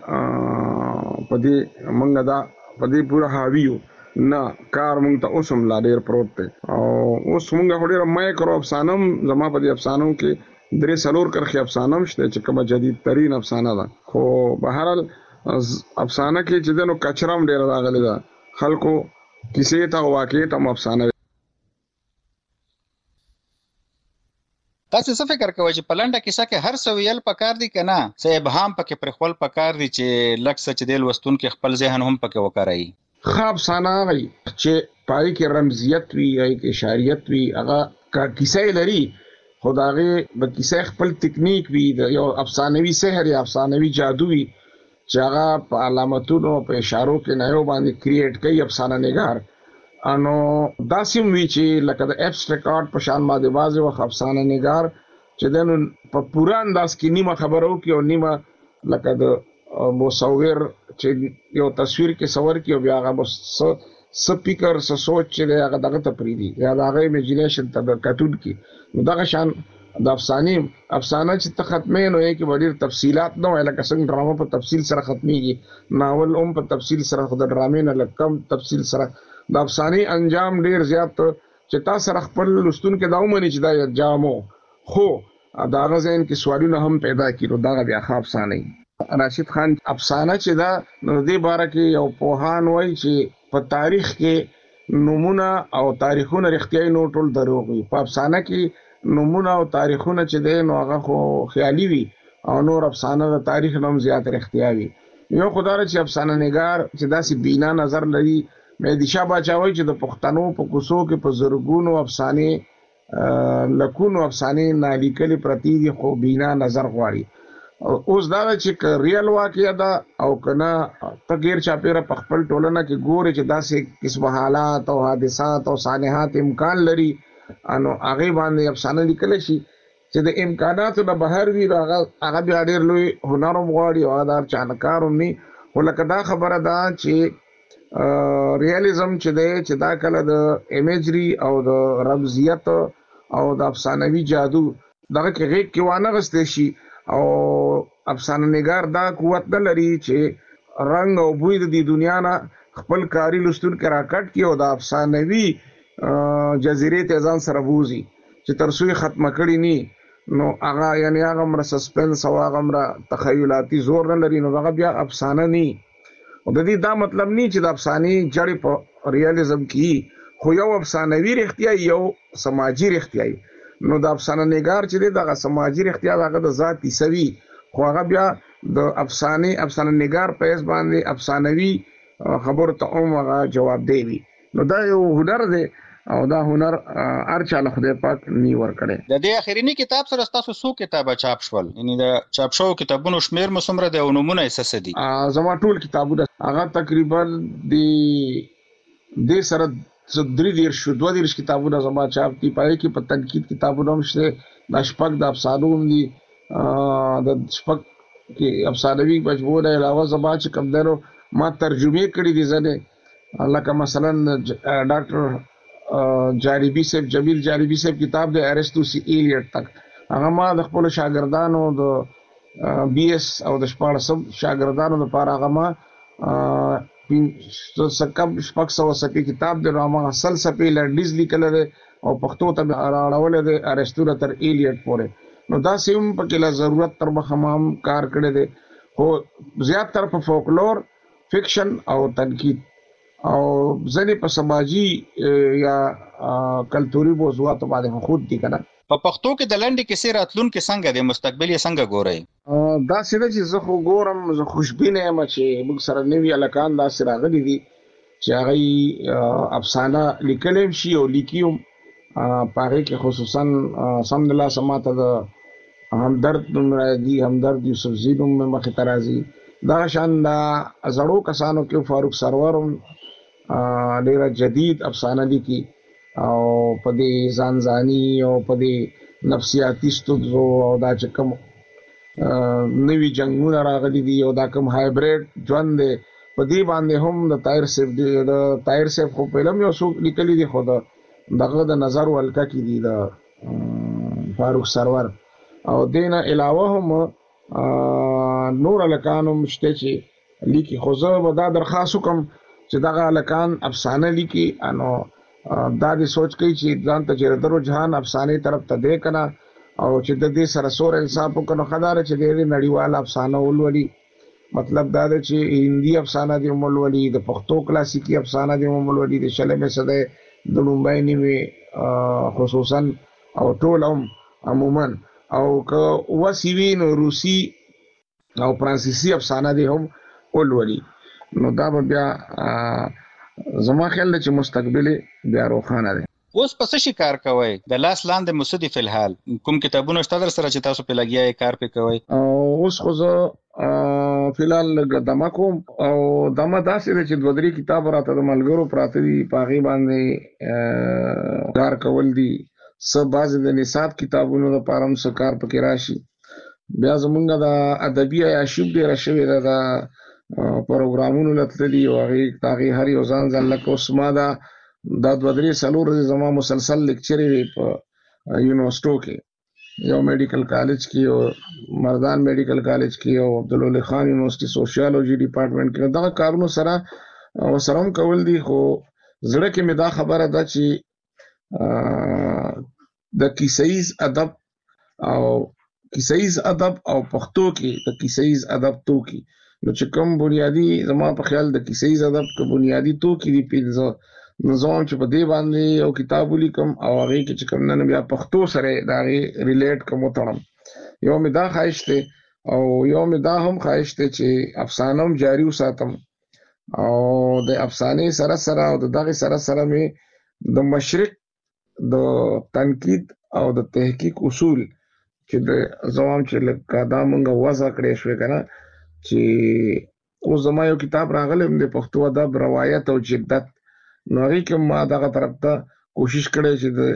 په دې موږ دا په دې پوره حاوي یو. نه، کار مونږ ته اوس هم لا ډېر پروت دی. او اوس مونږ خو ډېره مایکرو افسانه هم، زما په دې افسانو کې درې څلور کرښې افسانه هم شته چې کومه جدید ترین افسانه ده. خو بهرحال افسانه کې چې دی نو کچره هم ډېره راغلې ده. خلکو کیسې ته او واقعې ته هم افسانه. تاسو څه فکر کوئ چې په لنډه کیسه کې هر څه ویل پکار دي که نه؟ څه ابهام پکې پرېښول پکار دي چې لږ څه چې دی لوستونکي خپل ذهن هم پکې وکاروي؟ ښه افسانه هغه وي چې په هغې کې رمزیت وي، هغې کې اشاریت وي. هغه که کیسه یې لري خو د هغې به کیسه خپل تکنیک وي، د یو افسانوي سحر یا افسانوي جادو وي چې هغه په علامتونو په اشارو کې نه یو باندې کریټ کوي افسانه نګار. نو داسې هم وي چې لکه د ایبسټریکټ آرټ په شان باندې بعضې وخت افسانه نګار چې دی نو په پوره انداز کې نیمه خبره وکړي او نیمه لکه د مصور چې یو تصویر کې صور کړي او بیا هغه څه فکر څه سوچ چې دی هغه دغه ته پرېږدي یا د هغه امیجینیشن ته کتون کړي. نو دغه شان د افسانې افسانه چې ته ختمې نو یې کې به ډېر تفصیلات نه وایي، لکه څنګه ډرامه په تفصیل سره ختمېږي، ناول هم په تفصیل سره، خو د ډرامې نه لږ کم تفصیل سره. د افسانې انجام ډېر زیات چې تا سره خپل لوستونکی دا ومني چې دا انجام و، خو د هغه ذهن کې سوالونه هم پیدا کړي، نو دغه بیا ښه افسانه وي. راشد خان افسانه چې دا نو دې باره کې یو پوهان وایي چې په تاریخ کې نومونه او تاریخونه رښتیایي نو ټول دروغ وي. په افسانه کې نومونه او تاریخونه چې دی نو هغه خو خیالي وي او نور افسانه د تاریخ نه هم زیات رښتیا وي. یو خو دا چې افسانه نګار چې داسې بینا نظر لري. مهدي شاه باچا وایي چې د پښتنو په کوڅو کې په زرګونو افسانې لکونو افسانې نالیکلې پرتې دي خو بینا نظر غواړي. اوس دا ده چې که ریل واقعه ده او که نه ته غیر چاپېره په خپل ټولنه کې ګورې چې داسې قسمه حالات او حادثات او سانحات امکان لري، نو هغې باندې افسانه لیکلی شي چې د امکاناتو نه بهر وي هغه هغه بیا ډېر لوی هنر هم غواړي او هغه د چانکار هم وي. خو لکه دا خبره ده چې ریالیزم چې دی چې دا کله د ایمیجري او د رمزیت او د افسانوي جادو دغه کې غیږ کې وانه غستی شي او افسانه نګار دا قوت نه لري چې رنګ او بوی د دې دنیا نه خپل کاري لوستونکي راکټ کړي او د افسانوي جزیرې ته ځان سره بوځي چې تر څو یې ختمه کړي نه نو هغه یعنې هغه مره سسپنس او هغه مره تخیلاتي زور نه لري نو هغه بیا افسانه نه. او د دې دا مطلب نه چې د افسانې جړې په ریالیزم کې خو یو افسانوي رښتیا یو سماجي رښتیا نو د افسانه نګار چې دی دغه سماجي رښتیا دغه د ذات حصوي خو هغه بیا د افسانې افسانه نګار په حیث باندې افسانوي خبرو ته هم هغه جواب دی وي. نو دا یو هنر دی او دا هنر هر چا له خدای پاک نی ورکړي. د دې اخرینی کتاب سره تاسو څو کتابه چاپ شول؟ یعنی د چاپ شوو کتابونو شمیر مو څومره دی او نمونه یې څه دي؟ زما ټول کتابونه هغه تقریبا د دې سره درې دېرش دوه دېرش کتابونه زما چاپ دي. پای کې په تنقید کتابونه هم شته، د شپږ د افسانو هم دي، د شپږ کې افسانوي مجموعه علاوه زما چې کوم دی نو ما ترجمې کړي دي ځینې، لکه مثلا ډاکټر جانبي صاحب جمیل جانبي صاحب کتاب دی ارسطو سی ایلیټ تک، هغه ما د خپلو شاګردانو د بي ایس او د شپاړسم شاګردانو لپاره هغه ما کم شپږ سوه صفحې کتاب دی نو هماغه سل صفحې لنډیز لیکلی دی او پښتو ته مې راوړولی دی ارسطو نه تر ایلیټ پورې. نو داسې هم پکې له ضرورت تر مخه ما هم کار کړی دی، خو زیات تر په فولکلور فکشن او تنقید او ځینې په سماجي یا کلتوري موضوعاتو باندې خود دي که نه. په پښتو کې د لنډې کیسې راتلونکې څنګه دی؟ مستقبل یې څنګه ګورئ؟ داسې ده چې زه خو ګورم، زه خوشبینه یم چې موږ سره نوي هلکان داسې راغلي دي چې هغوی افسانه لیکلی هم شي او لیکي هم. په هغې کې خصوصا سمدلاسه ماته د همدرد نوم راځي، همدرد یوسفزي نوم مې مخې ته راځي. دغه شان د زړو کسانو کې فاروق سرور هم ډېره جدید افسانه لیکي او په دې ځانځاني او په دې نفسیاتي ستونزو او دا چې کوم نوي جنګونه راغلي دي او دا کوم هایبریډ ژوند دی په دې باندې هم د طاهر صاحب دی د طاهر صاحب خو فلم یو څوک لیکلی دي خو د دغه د نظر ولکه کې دي د فاروق سرور. او دې نه علاوه هم نور هلکان هم شته چې لیکي، خو زه به دا درخواست وکړم چې دغه هلکان افسانه لیکي نو دا دې سوچ کوي چې ځان ته چې د رجحان افسانې طرف ته دی که نه او چې د دې سره سور انصاف وکړو نو ښه دا ده چې د نړیوال افسانه ولولي. مطلب دا ده چې هندي افسانه دې هم ولولي، د پښتو کلاسیکي افسانه دې هم ولولي، د شلمې صدۍ د لومړی نیمې خصوصا او ټول هم عموما، او که وسې وي نو روسي او فرانسیسي افسانه دې هم ولولي. نو دا به بیا زما خیال دی چې مستقبل بیا روښانه دی. اوس په څه شي کار کوئ؟ د لاس لاندې مو څه دي فلحال؟ کوم کتابونه شته در سره چې تاسو پې لګیا یې کار پې کوئ؟ اوس خو زه فلحال لږ دمه کوم او دمه داسې دی چې دوه درې کتاب راته د ملګرو پراته دي، په هغې باندې کار کول دي. څه بعضې د نصاب کتابونو دپاره هم څه کار پکې راشي. بیا زمونږ د ادبي عیاشي هم ډېره شوې ده، د پروګرامونو له تللي او هغې د هغې هر یو ځان ځان لکه اوس ما دا دا دوه درې څلور ورځې زما مسلسل لیکچرې وې په یونیورسټو کې، یو میډیکل کالج کې، یو مردان میډیکل کالج کې، یو عبدالولي خان یونیورسټي سوشیالوجي ډپارټمنټ کې. دغه کارونو سره ورسره هم کول دي، خو زړه کې مې دا خبره ده چې د کیسهیز ادب او کیسهیز ادب او پښتو کې د کیسهیز ادب توکي، نو چې کوم بنیادي زما په خیال د کیسهیز ادب که بنیادي توکي دي پنځه، نو زه وایم چې په دې باندې یو کتاب ولیکم او هغې کې چې کوم نه بیا پښتو سره د هغې ریلیټ کوم وتړم. یو مې دا خواهش دی او یو مې دا هم خواهش دی چې افسانه هم جاري وساتم او د افسانې سره سره او د دغې سره سره مې د مشرق د تنقید او د تحقیق اصول چې د زه وایم چې لکه دا مونږ وضع کړی شوې که نه، چې اوس زما یو کتاب راغلی هم د پښتو ادب روایت او جدت، نو هغې کې ما دغه طرف ته کوشش کړی چې د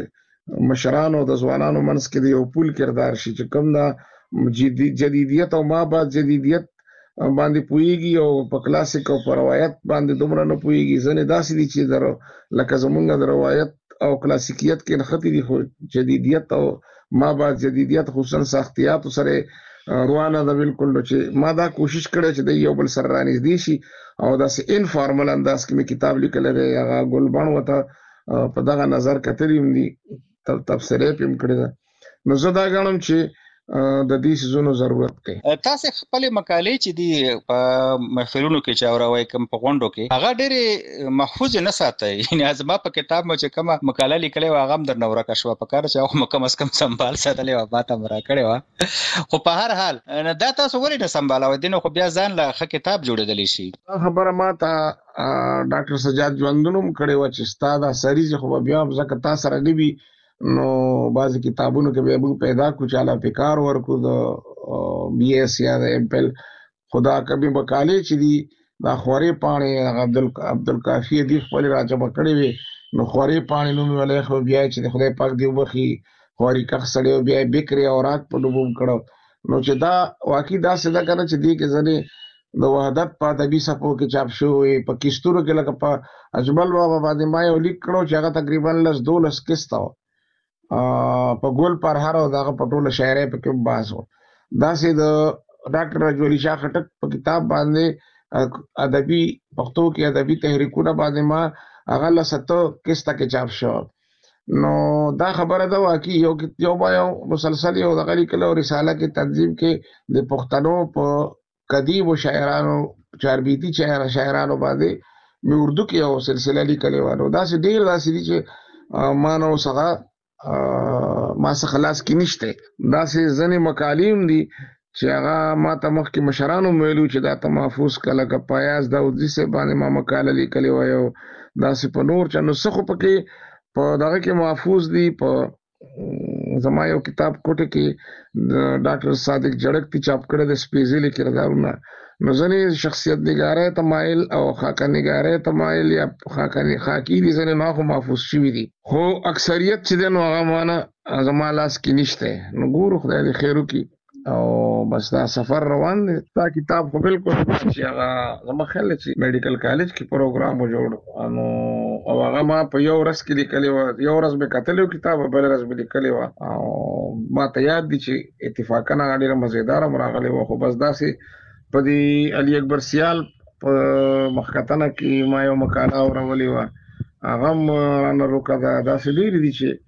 مشرانو د ځوانانو منځ کې د یو پول کردار شي چې کوم دا جدیدیت او ما بعد جدیدیت باندې پوهیږي او په کلاسیک او په روایت باندې دومره نه پوهیږي. ځینې داسې دي چې درو لکه زمونږ د روایت او کلاسیکیت کې نښتې دي، خو جدیدیت او ما بعد جدیدیت خصوصا سختیات سره روانه ده بالکل. نو چې ما دا کوشش کړی چې د یو بل سره رانږدې شي او داسې انفارمل انداز کې مې کتاب لیکلی دی. هغه ګلبڼ ورته په دغه نظر کتلي هم دي، تبصرې پې هم کړې ده. نو زه دا ګڼم چې د دې څیزونو ضرورت دی. تاسو خپل مقالې چې دی په محفلونو کې چاوروي کوم په غونډو کې هغه ډېرې محفوظ نه ساتي. یعنی ازما په کتاب مې چې کومه مقاله لیکلې و هغه هم در نور کا شو په کار چې هغه کم از کم سنبال ساتلې و ماته مرا کړې و. خو په هر حال دا تاسو ولې نه سنبالوي دي؟ نو خو بیا ځان له ښه کتاب جوړېدلی شي. خبره ماته ډاکټر سجاد ژوندون هم کړې و چې ستا دا سریز خو بیا ځکه تا سره نه وي نو بعضې کتابونو کې به موږ پیدا کړو چې هله پې کار ورکړو د بي ایس یا د ایم پیل. خو دا کبي مقالې چې دي دا خورې پاڼې عبدالکافي دي خپلې راجمع کړې وې، نو خورې پاڼې نوم یې ولی خو بیا چې د خدای پاک دې وبخي خوري کښ سړی بیا یې بکرې او راک په نوم کړو. نو چې دا واقعي داسې ده که نه چې دې کې ځنې د وحدت په ادبي صفحو کې چاپ شوی په کیسټونو کې لکه په اجمل بابا باندې ما یو لیک کړو چې هغه تقریبا لس دولس کیسټه وه په ګل پرهر او دغه په ټوله شاعرۍ پکې هم بحث و. داسې د ډاکټر رجولي شاه خټک په کتاب باندې ادبي پښتو کې ادبي تحریکونه باندې ما هغه لس اته کیسټه کې چاپ شو. نو دا خبره ده واقعي یو یو با یو مسلسل یو دغه لیکلو رساله کې تنظیم کې د پښتنو په قدیمو شاعرانو چاربیتي شاعرانو باندې مې اردو کې یو سلسله لیکلې وه. نو داسې ډېر داسې دي چې ما نو څخه ما څخه خلاص کې نشته. داسې ځینې مقالې هم دي چې هغه ما ته مخکې مشرانو ویلو چې دا ته محفوظ کړه، لکه پیاز داودي صاحب باندې ما مقاله لیکلې وه یو داسې په نور چا. نو څه خو پکې په دغه کې محفوظ دي. په زما یو کتاب کوټه کې د ډاکټر صادق جړک تی چاپ کړی د سپېڅلي کردارونه. نو ځینې شخصیت نګارۍ تمایل او خاکه نګارۍ تمایل یا خاکه خاکي دي ځینې ما خو محفوظ شوي دي، خو اکثریت چې دی نو هغه مانه زما لاس کې نشته. نو ګورو خدای دې خیر وکړي او بس دا سفر روان دی. دا کتاب خو بالکل چې هغه زما خیال دی چې میډیکل کالج کې پروګرام و جوړ نو او هغه ما په یو ورځ کې لیکلی وه. یو ورځ مې کتلی و کتاب او بله ورځ مې لیکلی وه او ما ته یاد دي چې اتفاقا هغه ډېره مزېداره هم راغلی وه. خو بس داسې په دې علي اکبر سیال په مخکتنه کې ما یو مقاله اورولې وه، هغه هم رانه روکه ده. داسې ډېرې دي چې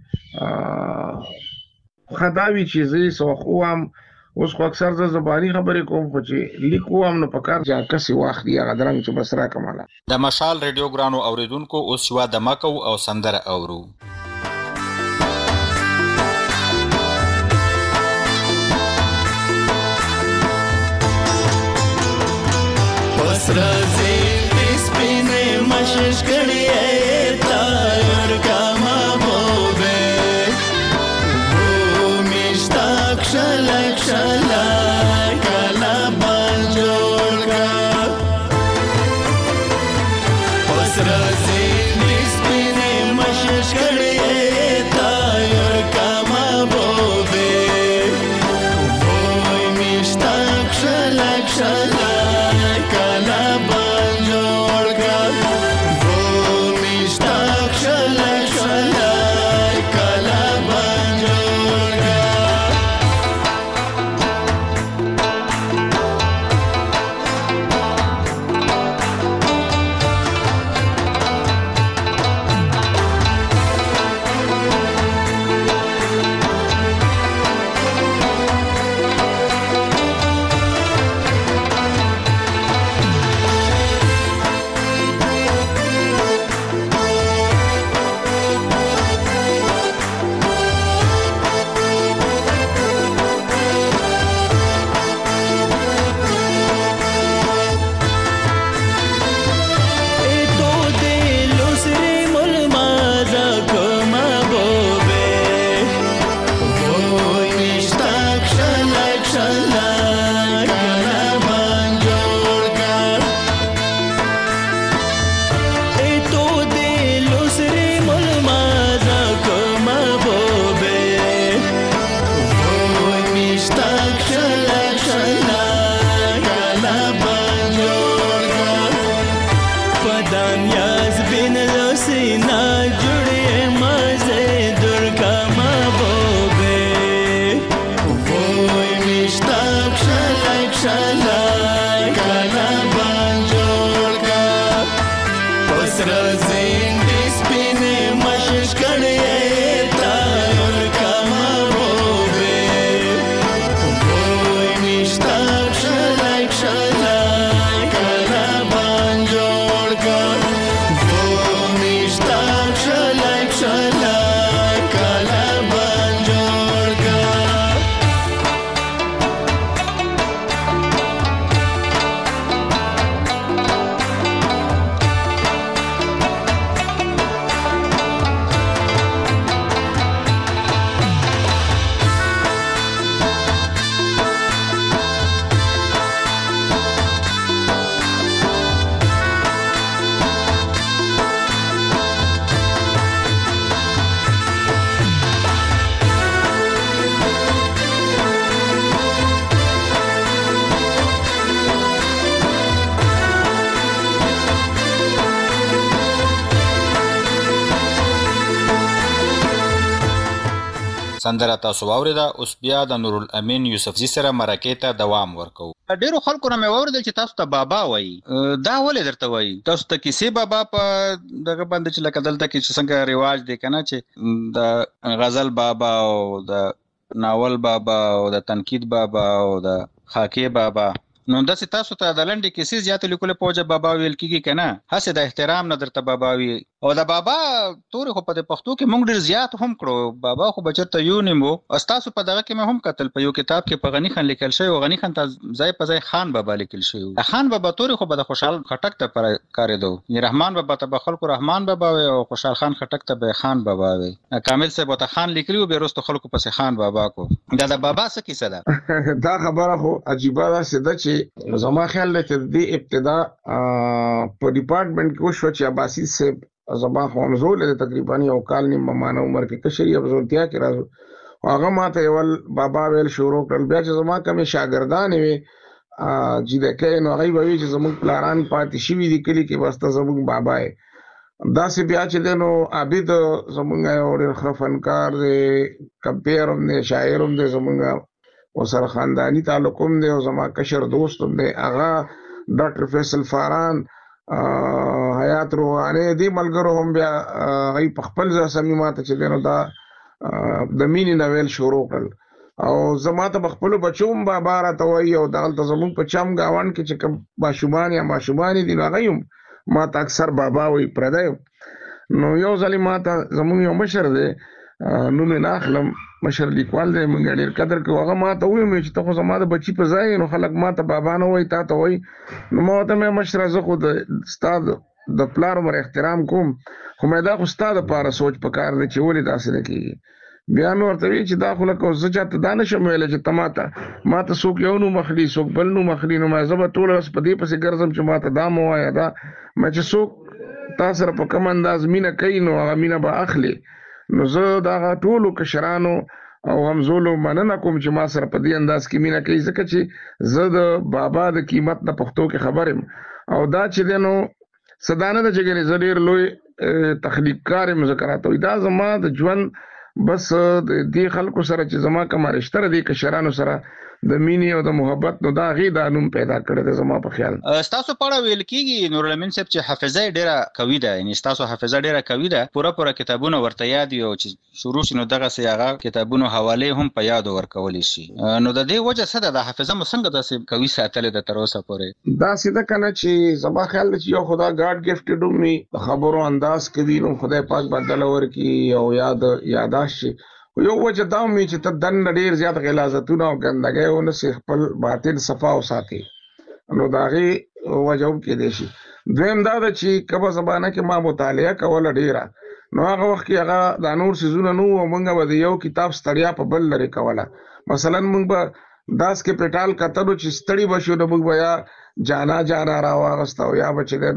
ښه دا وي چې زه څه وخت ووایم. اوس خو اکثر زه زباني خبرې کوم خو چې لیک ووایم نو په کار چې کسې واخلي هغه درنګ چې بس راکړم. د مشال ریډیو ګرانو اورېدونکو اوس یوه دمه کوو او سندره اورو. राजे स्पिने मशश कड़िए तायर कामा बोबे भूमिष्टाक शलक शलक कला बंजोड़ का उस राजे स्पिने मशश कड़िए तायर कामा बोबे भूमिष्टाक शलक शलक कला बंजोड़ का سپین لوسینا جوړې مزه درکا محبوبه وای مشتاق شلک شلک کلا بانجوړ کا پسر زندې سپین مشش کړې تا درکا محبوبه وای مشتاق شلک شلک کلا بانجوړ کا سندره تاسو واوریده. اوس بیا د نور الامین یوسفزي سره مرکې ته دوام ورکو. ډیرو خلکو نه مې واوریدل چې تاسو ته بابا وایي. دا ولې درته وایي؟ تاسو ته کیسې بابا په دغه باندې چې لکه دلته کې چې څنګه رواج دی که نه چې د غزل بابا او د ناول بابا او د تنقید بابا او د خاکې بابا، نو داسې تاسو ته د لنډې کیسې زیاتې لیکلې په وجه بابا ویل کېږي که نه؟ هسې د احترام نه درته بابا وي. او د بابا تورې خو په د پښتو کې موږ ډېر زیات هم کړو. بابا خو به چېرته یو نیم و. ستاسو په دغه کې مې هم کتل په یو کتاب کې په غني خان لیکل شوی و. غني خان ته ځای په ځای خان بابا لیکل شوی و. خان بابا تورې خو به د خوشحال خټک ته پر کارېدو. رحمان بابا ته به خلکو رحمان بابا وي او خوشحال خان خټک ته به خان بابا وي. کامل صاحب ته خان لیکلي و، بیا وروسته خلکو پسې خان بابا کو. دا د بابا څه کیسه ده؟ دا خبره خو عجیبه داسې ده چې زما خیال دی چې دې ابتدا په ډپارټمنټ کې وشوه چې عباسي صاحب زما خو همزول دی، تقریبا یو کال نیم ممانه عمر کې کشري افزولتیا کې راځو. هغه ما ته یول بابا ویل شروع کړل. بیا چې زما کمې شاګردانې وې جیدکۍ، نو هغوی به وي چې زموږ پلاران پاتې شوي دي کلي کې، بس ته زموږ بابا یې. داسې بیا چې دی نو عابد زموږ یو ډېر ښه فنکار دی، کمپیر هم دی، شاعر هم دی، زموږ ورسره خانداني تعلق هم دی او زما کشر دوست هم دی. هغه ډاکټر فیصل فاران، حیات روحاني، دې ملګرو هم بیا هغوی په خپل ځای صمیماته چې دی نو دا د مینې نه ویل شروع کړل. او زما ته به خپلو بچو هم بابا راته وایي او دغلته زموږ په چم ګاونډ کې چې کوم ماشومان یا ماشومانې دي نو هغوی هم ما ته اکثر بابا وایي، پردی یم. نو یو ځلې ما ته زموږ یو مشر دی، نوم یې نه اخلم، مشر لیکوال دی، موږ ډېر قدر کوو. هغه ما ته وویل چې ته خو زما د بچي په ځای نو خلک ما ته بابا نه وایي، تا ته وایي. نو ما ورته مې مشره زه خو د ستا د پلار عمر احترام کوم، خو مې دا خو ستا دپاره سوچ پکار دی چې ولې داسې نه کېږي. بیا مې ورته ویل چې دا خو لکه زه چاته دا نه شم ویلی چې ته ما ته ما ته څوک یو نوم اخلي څوک بل نوم اخلي، نو مې زه به ټوله ورځ په دې پسې ګرځم چې ما ته دا مه وایه دا. مې چې څوک تا سره په کوم انداز مینه کوي نو هغه مینه به اخلي. نو زه د هغه ټولو کشرانو او همزولو مننه کوم چې ما سره په دې انداز کې مینه کوي، ځکه چې زه د بابا د قیمت نه پښتو کې خبر یم. او دا چې دی نو څه دا نه ده چې ګنې زه ډېر لوی تخلیق کار یم، ځکه راته وایي دا زما د ژوند بس د دې خلکو سره چې زما کومه رشته ده دې کشرانو سره د مینې او د محبت، نو دا هغې دا نوم پیدا کړی دی زما په خیال. ستاسو په اړه ویل کېږي نور الامین صاحب چې حافظه یې ډېره قوي ده، یعنې ستاسو حافظه ډېره قوي ده، پوره پوره کتابونه ورته یاد وي او چې شروع شي نو دغسې هغه کتابونو حوالې هم په یادو ورکولی شي. نو د دې وجه څه ده؟ د حافظه مو څنګه داسې قوي ساتلې ده تر اوسه پورې؟ داسې ده که نه چې زما خیال دی چې یو خو دا ګاډ ګفټډ هم وي، د خبرو انداز کوي، نو خدای پاک بدله ورکړي او یاد یاداشت شي. یو وجه دا هم وي چې ته دننه ډېر زیات غلاظتونه او ګندګۍ ونسې، خپل باطن صفا وساتې، نو د هغې وجه هم کېدی شي. دویم دا ده چې کومه زمانه کې ما مطالعه کوله ډېره، نو هغه وخت کې هغه دا نور څیزونه نه وو او موږ به د یو کتاب ستړیا په بل لرې کوله. مثلا موږ به داس کې پټال کتلو چې ستړي به شو نو موږ به یا جانا جانا راواغسته او یا به چې دی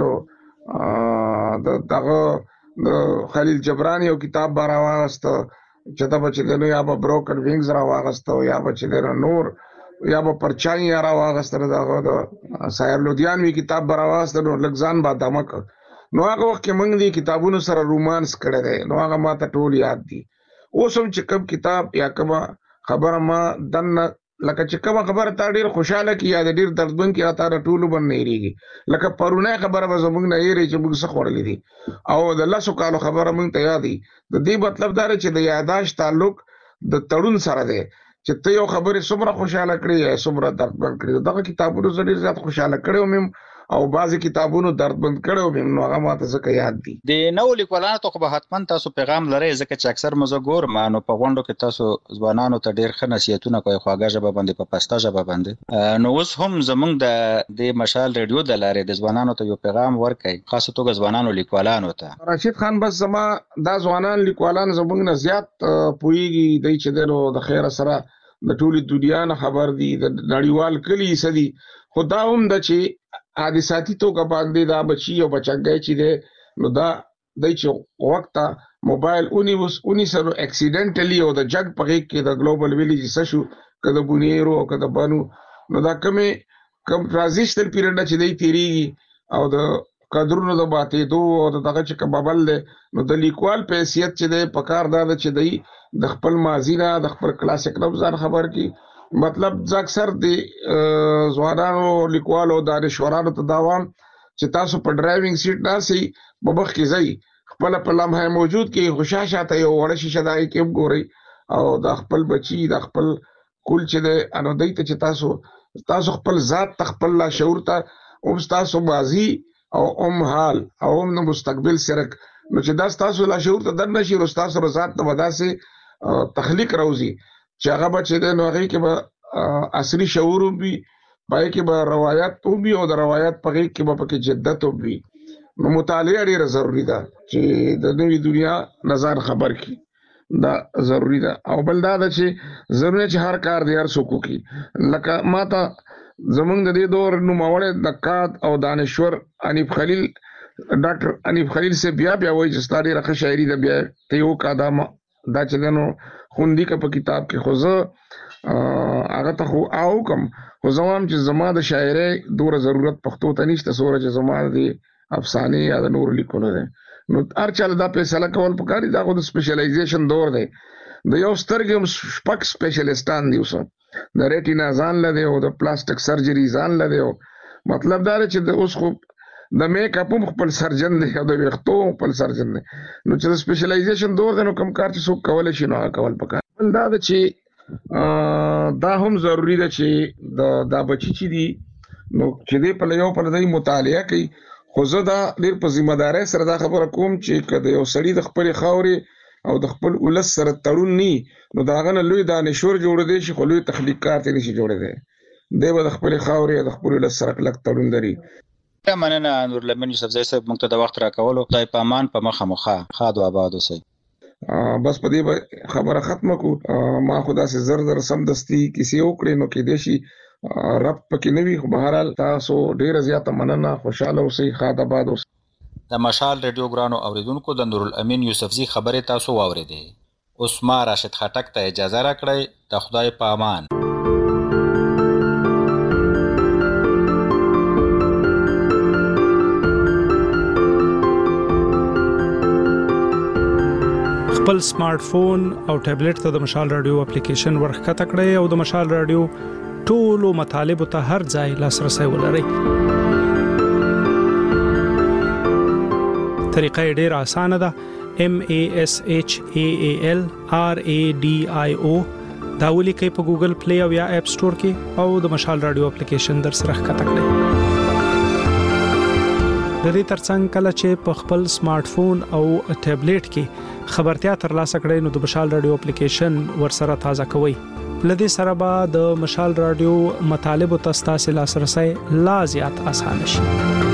نو د دغه د خلیل جبران یو کتاب به راواغسته چې ته به چې دی نو یا به بروکن وینګز راواغسته او یا به چې دی نو نور یا به پرچاین یا راواغسته د هغه د سایر لودیانوي کتاب به راواغسته، نو لږ ځان به دمه کړ. نو هغه وخت کې موږ دي کتابونو سره رومانس کړی دی، نو هغه ماته ټول یاد دي. اوس هم چې کوم کتاب یا کومه خبره ما دننه لکه چې کومه خبره تا ډېر خوشحاله کړي یا د ډېر دردمن کړي تا د ټولو باندې نه هېرېږي. لکه پرونی خبره به زموږ نه هېرې چې موږ څه خوړلي دي، او د لسو کالو خبره موږ ته یاد دي. د دې مطلب دا دی چې د یاداشت تعلق د تړون سره دی، چې ته یو خبرې څومره خوشحاله کړې یا څومره دردمن کړې. دغه کتابونو زه ډېر زیات خوشحاله کړی وم او بعضې کتابونو دردمند کړی وم، نو هغه ماته ځکه یاد دي. د نوو لیکوالانو ته خو به حتما تاسو پیغام لرئ، ځکه چې اکثر مو زه ګورم نو په غونډو کې تاسو ځوانانو ته ډېر ښه نصیحتونه کوئ، خواږه ژبه باندې، په پسته ژبه باندې. نو اوس هم زموږ د د مشال ریډیو د لارې د ځوانانو ته یو پیغام ورکئ، خاصه توګه ځوانانو لیکوالانو ته. راشد خان بس زما دا ځوانان لیکوالان زموږ نه زیات پوهېږي، دی چې دی نو د خیره سره د ټولې دنیا نه خبر دي، د نړیوال کلي څه دي. خو دا هم ده چې حادثاتي توګه باندې دا بچي او بچنګی چې دی نو دا دی چې وخته موبایل ونیسلو اکسیډنټلی او د جګ په غېږ کې د ګلوبل ویلیج څه شو، که د بونیرو او که د بنو، نو دا کمې کم ټرانزیشنل پیریډ نه چې دی تېرېږي او د قدرونو د ماتېدو او د دغه چې کوم ببل دی، نو د لیکوال په حیثیت چې دی په کار دا ده چې دی د خپل ماضي نه د خپل کلاسیک نه ځان خبر کړي. مطلب زه اکثر د ځوانانو لیکوالو دانشورانو ته دا وایم چې تاسو په ډرایوینګ سیټ ناستئ، په مخ کې ځئ، خپله په لمحه موجود کې خوشا شاته یو وړه شیشه د هغې کې هم ګورئ او د خپل بچي د خپل کل چې دی نو دی ته چې تاسو تاسو خپل ذات ته خپل لاشعور ته هم ستاسو ماضي او هم حال او هم د مستقبل سرک، نو چې دا ستاسو لاشعور ته دننه شي نو ستاسو ذات ته به داسې تخلیق راوځي چې هغه به چې دی نو هغې کې به عصري شعور هم وي، پای کې به روایت هم وي او د روایت په غېږ کې به پکې جدت هم وي. نو مطالعه ډېره ضروري ده چې د نوې دنیا نه ځان خبر کړي، دا ضروري ده. او بل دا ده چې ضروري چې هر کار دی هر څوک وکړي. لکه ما ته زموږ د دې دور نوموړی نقاد او دانشور انیف خلیل ډاکټر انیف خلیل صاحب بیا بیا وایي چې ستا ډېره ښه شاعري ده، بیا ته یې وکړه دا دا چې دی نو خوندي که په کتاب کې. خو زه هغه ته خو اوکم، خو زه وایم چې زما د شاعرۍ دومره ضرورت پښتو ته نشته څومره چې زما د افسانې یا د نورو لیکلو دی. نو هر چا له دا فیصله کول پکار دي، دا خو د سپیشلایزیشن دور دی. د یو سترګې هم شپږ سپیشلیسټان دي، اوس د ریټینا ځان له دی او د پلاسټک سرجري ځان له دی. مطلب دا دی چې اوس خو د میک اپ هم خپل سرجن دی او د ویښتو هم خپل سرجن دی. نو چې د سپیشلایزیشن دور دی نو کوم کار چې څوک کولی شي نو هغه کول پکار. بل دا ده چې دا هم ضروري ده چې د دا بچي چې دي نو چې دی په یو په دی مطالعه کوي. خو زه دا ډېر په ذمه دارۍ سره دا خبره کوم چې که د یو سړي د خپلې خاورې او د خپل ولس سره تړون ني نو د هغه نه لوی دانشور جوړېدی شي، خو لوی تخلیقکار ترې نشي جوړېدی. دی به د خپلې خاورې او د خپل ولس سره کلک تړون لري. مننه نورالامین یوسفزی صاحب، موږ ته د وخت راکولو. خدای په امان، په مخه مو ښه، ښاد او آباد اوسئ. بس په دې به خبره ختمه کړو. ما خو داسې زر زر سمدستي کیسې وکړې نو کیدای شي ربط پکې نه وي، خو بهرحال تاسو ډېره زیاته مننه، خوشحاله اوسئ، ښاد آباد اوسئ. د مشال ریډیو ګرانو اوریدونکو د نورالامین یوسفزي خبرې تاسو واورېدې. اوس ما راشد خټک ته اجازه راکړئ. د خدای په امان. خپل سمارټ فون او ټابلیټ ته د مشال رادیو اپلیکیشن ورښکته کړئ او د مشال رادیو ټولو مطالبه ته هر ځای لاسرسي ولرئ. طریقه ډېره اسانه ده. M A S H A A L R A D I O دا ولیکئ په ګوګل پلی او یا اپ سٹور کې او د مشال رادیو اپلیکیشن در سره ښکته کړئ. د دې ترڅنګ کله چې په خپل سمارټ فون او ټابلیټ کې خبرتیا ترلاسه کړئ نو د مشال رادیو اپلیکیشن ورسره تازه کوئ. لدې سره به د مشال رادیو مطالب او تاسو لاسرسي لا زیات اسانه شي.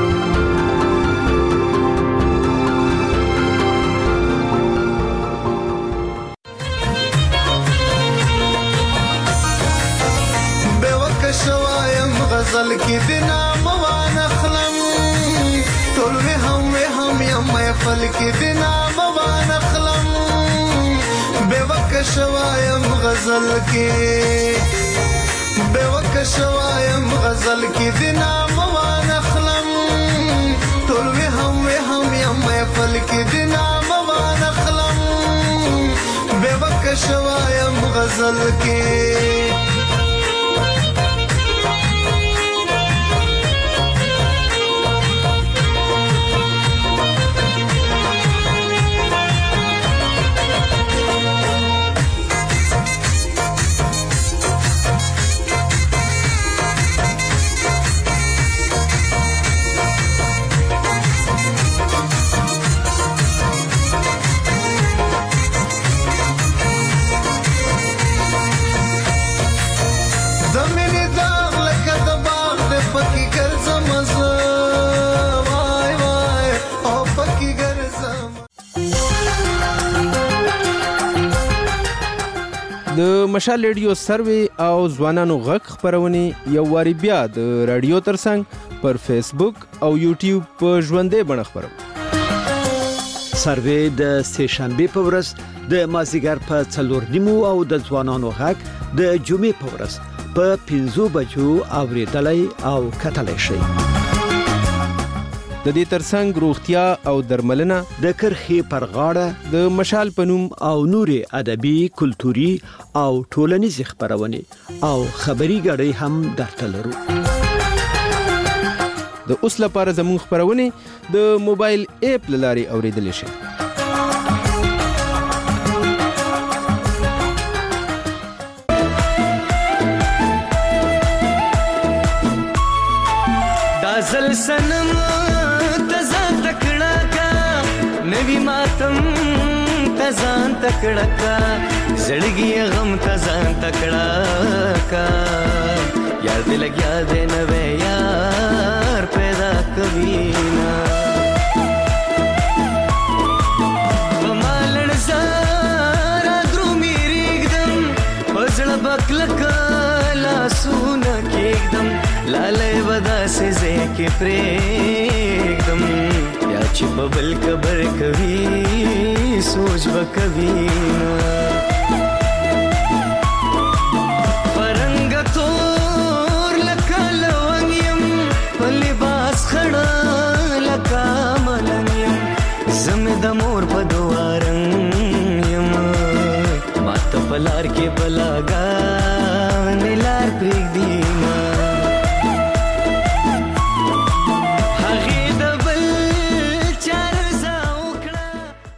غزل کې دنا موان خلم ټول وه هم هم یم فل کې دنا موان خلم به وک شوایم غزل کې به وک شوایم غزل کې دنا موان خلم ټول وه هم هم محفل کې د نام وانخلم بے وک شوایم غزل کې د مشال ریډیو سروي او ځوانانو غږ خبرونه یو واری بیا د رادیو ترڅنګ پر فیسبوک او یوټیوب په ژوندې بڼه خبرو. سروي د سه شنبه په ورځ د مازیګر په څلور نیمو او د ځوانانو غږ د جمعې په ورځ په پنځو بجو اوریدلای او کتلای شي. د دې ترڅنګ روغتیا او درملنه د کرخي پر غاړه د مشال پنوم او نوري ادبي کلتوري او ټولنیز خبرونه او خبري غړي هم درته لرو. د اوس لپاره زموږ خبرونه د موبایل اپ لاري اوریدل شي. دازل سنم نوی ماتم تزان تکڑا کا زڑگی غم تزان تکڑا کا یار دل گیا دے نوے یار پیدا کبھی نا بمالن زارا درو میری اگدم بزڑ بکلکا لاسونا کی اگدم لالے بدا سے زے کے پریگدم چې په بل کبر کوي سوچ وکوي پرنګ تور لکه لونګ يم په لباس خړه لکه ملنګ يم زم د مور په دوارنګ يم ماته په لار کې بلاګا نلار پرېږدي